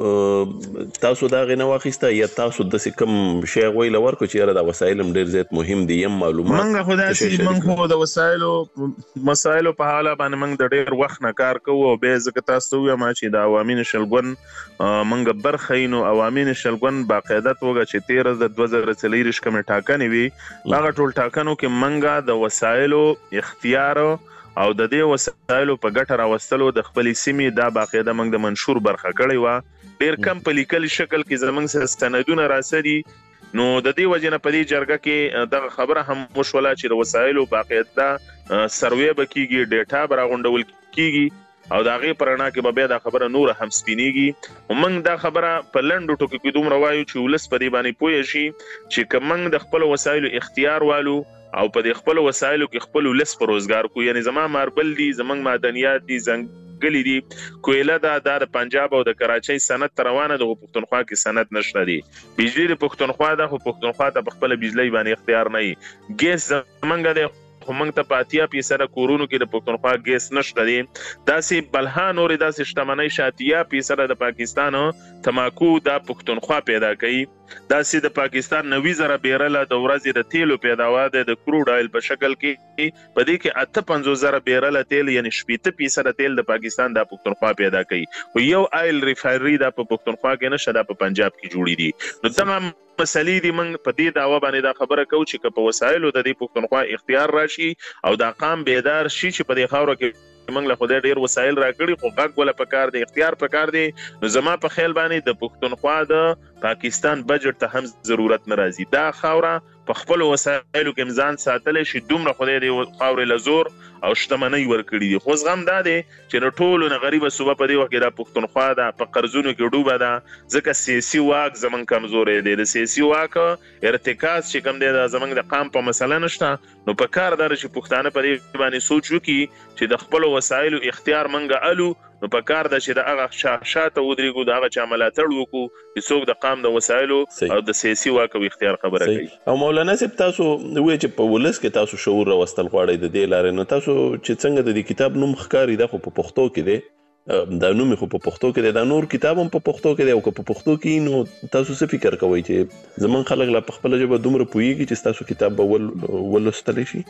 تاسو دا غي نه واخیسته یا تاسو د کوم شی غوي لور کو چې را د وسایل هم ډیر زیات مهم دي یم معلومات منګه خدای سي منګه د وسایلو مسایلو په حواله باندې منګ د ډیر وخت نه کار کوو او به ځکه تاسو یو ما چې د عوامي نشلګون منګه برخینو عوامي نشلګون باقاعده توګه چې 13 د 2023 کوم ټاکنې وي هغه ټول ټاکنو کې منګه د وسایلو اختیار او د دې وسایلو په ګټه راوستلو د خپل سیمې دا باقاعده موږ د منشور برخه کړی و. ډیر کم په لیکل شکل کې زمونږ سره ستندونه راسدي. نو د دې وجه نه په دې جرګه کې د خبره هم مشوله چې د وسایلو باقاعده سروې بکیږي، ډیټا براغونډول کیږي او دا غي پرانا کې به دا خبره نور هم سپینیږي. ومنګ دا خبره په لندو ټکو کې دوم روایو چې ولس په دې باندې پوي شي چې کومنګ د خپل وسایلو اختیار والو او په دې خپل وسایلو کې خپل ولس پر روزګار کو، یعنی زما ماربل دي، زمنګ معدنیات دي، زنګلی دي، کویله دا د پنجاب او د کراچۍ سند روانه د پښتونخوا کې سند نشته دي. بجلی د پښتونخوا د پښتونخوا ته خپل بجلی باندې اختیار نه وي. ګیس زمنګ د همنګ ته پاتیا پیسره کورونو کې د پښتونخوا ګیس نشته دي. داسې بلها نورې داسې شتمنۍ شاتیا پیسره د پاکستان تماکو د پښتونخوا پیدا کوي. داسې د پاکستان 90,000 بیرله د ورځې د تیلو پیداوار د کروډ آیل په شکل کې په دې کې 58,000 بیرله تیل یعنی 70% تیل د پاکستان د پښتونخوا پیدا کوي. او یو آیل ریفاینری د پښتونخوا کې نشه د پنجاب کې جوړی دي. نو تمام مسلې دي موږ په دې داوا باندې دا خبره کوو چې په وسایلو د دې پښتونخوا اختیار راشي او دا قام بیدار شي چې په دې خاور کې موږ له خدای ډیر وسایل راکړي خو غږ ولا پکار دي، اختیار پکار دي. نو زما په خیال باندې د پښتونخوا د پاکستان بجټ ته هم ضرورت ناراضي. دا خاوره په خپل وسایلو کې امزان ساتل شي، دومره خدای دې خاورې لزور او شتمنۍ ورکړي دي. خو زغم دا دی چې ټولو نه غریبه صوبه په دې وخت کې د پښتونخوا د په قرضونو کې ډوبه ده، ځکه سیاسي واک زمون کمزورې دی. د سیاسي واک ارتکاز چې کوم دی د زمونږ د قام په مسله نشته. نو په کار دار چې پښتانه په دې باندې سوچ وکړي چې د خپل وسایلو اختیار منګه الو. نو په کار ده چې د هغه شاته ودرېږو، د هغه چا ملاتړ وکړو چې څوک د قام د وسایلو او د سیاسي واک او اختیار خبره کوي. او مولانا صاحب تاسو وایي چې په ولس کې تاسو شعور راوستل غواړئ د دې لارې نه، تاسو چې څنګه د دې کتاب نوم ښکاري دا خو په پښتو کې دی، دا نوم خو په پښتو کې دی، دا نور کتاب هم په پښتو کې دی او که په پښتو کې نو تاسو څه فکر کوئ چې زمون خلک لا په خپل ژبه دومره پوهیږي چې تاسو کتاب به ولوستلی شي؟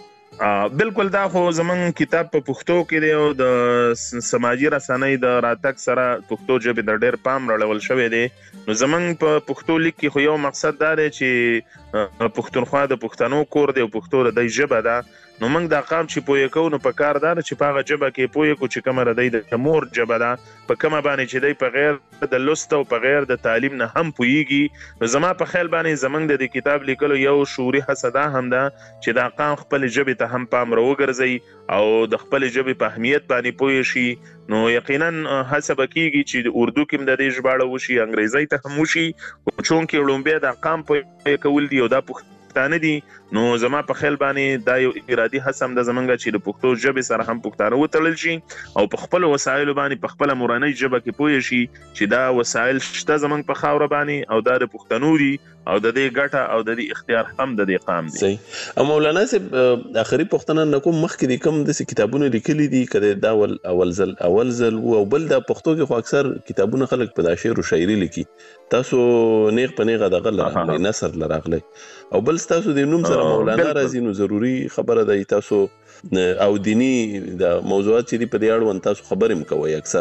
بالکل دا خو زمون کتاب په پښتو کې دی او د سماجی رسنۍ د راتګ سره پښتو ژبه د ډېر پام راړول شوی دی. نو زمون په پښتو لیک کې خو یو مقصد دا دی چې پښتونخوا د پښتنو کور دی او پښتو د دې ژبه ده. نو موږ دا قام چې پوهې کوو نو په کار دا چې په هغه ژبه کې پوهې کوو چې کومه د مور ژبه ده، په کومه باندې چې دی په غیر د لوست او په غیر د تعلیم نه هم پوهیږي. نو زما په خیال باندې زمونږ د کتاب لیکلو یو شعوري هڅه دا هم ده چې دا قام خپل ژبې ته هم پام راوګرځي او د خپل ژبې په اهمیت باندې پوه شي. نو یقینا هڅه وکړي چې د اردو کې د دې ژباړه وشي، انګریزي ته هم وشي، چون کې لومبه دا قام په کول دی او دا پښتانه دي. نو زما په خیال باندې دا یو ارادي هڅه هم د زمونږ چې د پښتو ژبې سره هم پښتانه وتړل شي او په خپل وسایلو باندې په خپل مورنۍ ژبه کې پوه شي چې دا وسایل شته زمونږ په خاوره باندې او دا د پښتنو دي او د دې ګټه او د دې اختیار هم د دې قام دي. صحیح. مولانا صاحب اخري پښتنه نکوم مخکې د کوم د کتابونو لیکلي دي کله دا اول ځل او بل د پښتو کې خو اکثر کتابونه خلک په شعر او شاعري لیکي، تاسو نیغ په نیغه د غل نثر لراغلی او بل تاسو د نوم سره مولانا راځي نو ضروری خبره ده تاسو او دینی د موضوعات چې په دې اړه تاسو خبرې مکوئ اکثر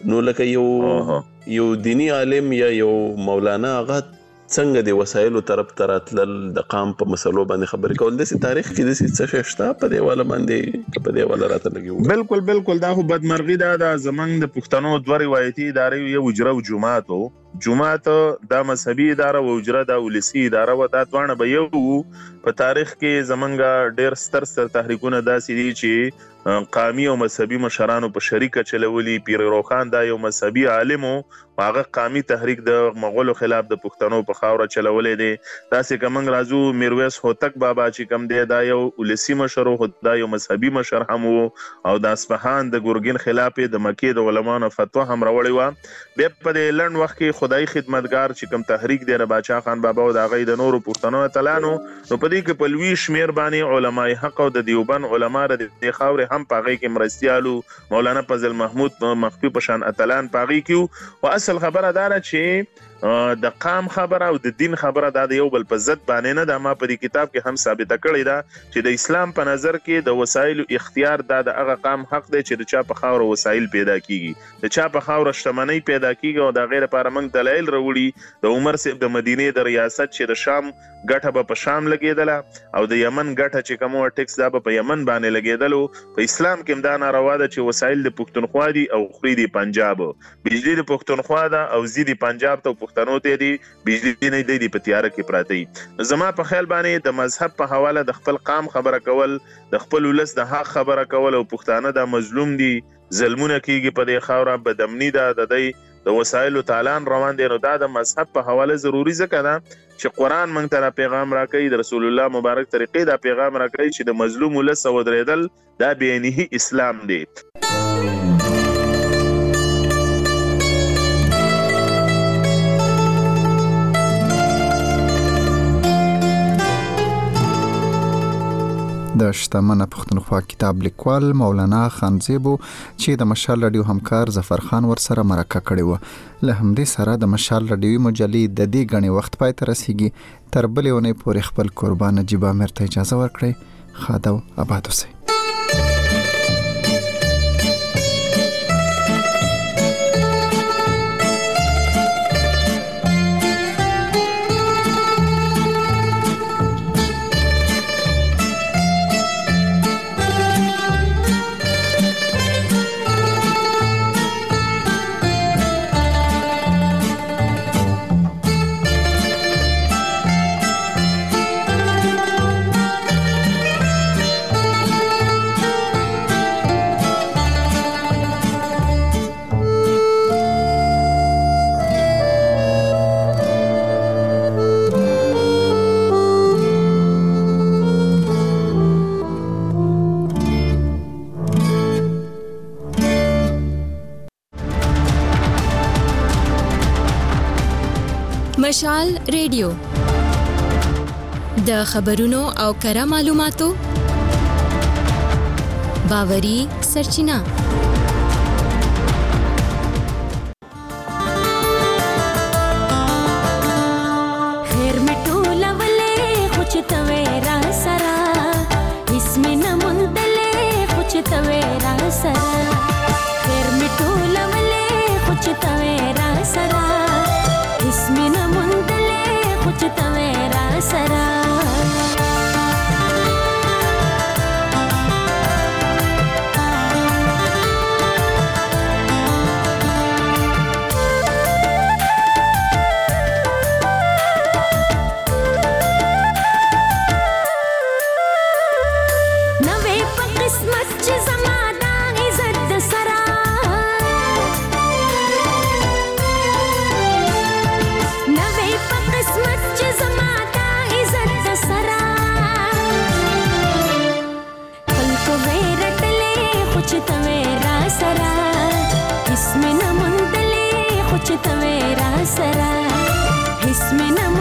نو لکه یو دینی عالم یا یو مولانا هغه څنګه د وسایلو طرف تراتل د قام په مسلو باندې خبرې کول د تاریخ کې د څه شته په دی والا باندې په دی والا راته لګي بالکل دا خو بدمرغي ده د زمنګ د پښتنو دوه روایتي ادارې یو اجره او جماعت د مذهبي اداره او اجره د ولسی اداره و دا دوانه به یو په تاریخ کې زمنګ ډېر ستر تحریکونه داسې دي چې قومي او مذهبي مشرانو په شریکه چلولي. پیر روخان دا یو مذهبي عالم او هغه قومي تحریک د مغولو خلاف د پښتنو په خاوره چلولې دي. داسې کومنګ رازو میرویس هوتک بابا چې کوم دی دا یو ولسی مشر او دا یو مذهبي مشر هم او د اصفهان د ګورګین خلاف د مکې د علماونو فتوا هم راوړې و. بیا په لړن وخت کې خدای خدمتګار چې کوم تحریک دی باچا خان بابا او د غي د نورو پښتنو تلانو نو په دې کې په لوی شمیر باندې علماء حق او د دیوبند علما د خاورې هم پاغي کې مرستيالو مولانا فضل محمود مخفي پشان اتلان پاغي کیو. او اصل خبره دار چې د قام خبره او د دین خبره د یو بل په ضد باندې نه د ما په کتاب کې هم ثابت کړی دا چې د اسلام په نظر کې د وسایل اختیار د هغه قام حق دی چې د چا په خاور وسایل پیدا کیږي د چا په خاور شتمنۍ پیدا کیږي او د غیر لپاره موږ دلایل وروړي. د عمر سیب د مدینه د ریاست چې د شام ګټه په شام لګیدله او د یمن ګټه چې کومه ټیکس دا په یمن باندې لګیدلو. په اسلام کې دا ناروا ده چې وسایل د پښتونخوا دي او خوري دي پنجاب، بجلی د پښتونخوا ده او زیدي پنجاب ته پښتنو ته دي، بجلی نه دی په تیار کې پراته دي. زما په خیال باندې د مذهب په حواله د خپل قام خبره کول، د خپل ولس د حق خبره کول او پښتانه د مظلوم دي، ظلمونه کیږي په دې خاوره، بدامنی ده د وسایلو تعالان روان دي. نو دا د مذهب په حواله ضروری ځکه ده چې قرآن موږ ته پیغام راکړي، د رسول الله مبارک طریقې دا پیغام راکړي چې د مظلوم ولس ودرېدل دا بینه اسلام دی. د شتمنه پښتونخوا کتاب لیکوال مولانا خانزیبو چې د مشال رادیو همکار ظفر خان ورسره مرکه کړې و. له همدې سره د مشال رادیوي مجلې د دې غني وخت پای ته رسیږي. تر بلې ونې پورې خپل قربان نجیب امیر ته اجازه ورکړئ. خادو آباد اوسئ. مشال ریډیو د خبرونو او کره معلوماتو باوري سرچینه. خیر مټوله ولې خوچ تویرا سرا اسمه نمندلې خوچ تویرا سرا خیر مټوله ولې خوچ تویرا سرا اسمه نمندلې خوچ تویرا سرا اسمه نمندلې خوچ تویرا سرا اسمه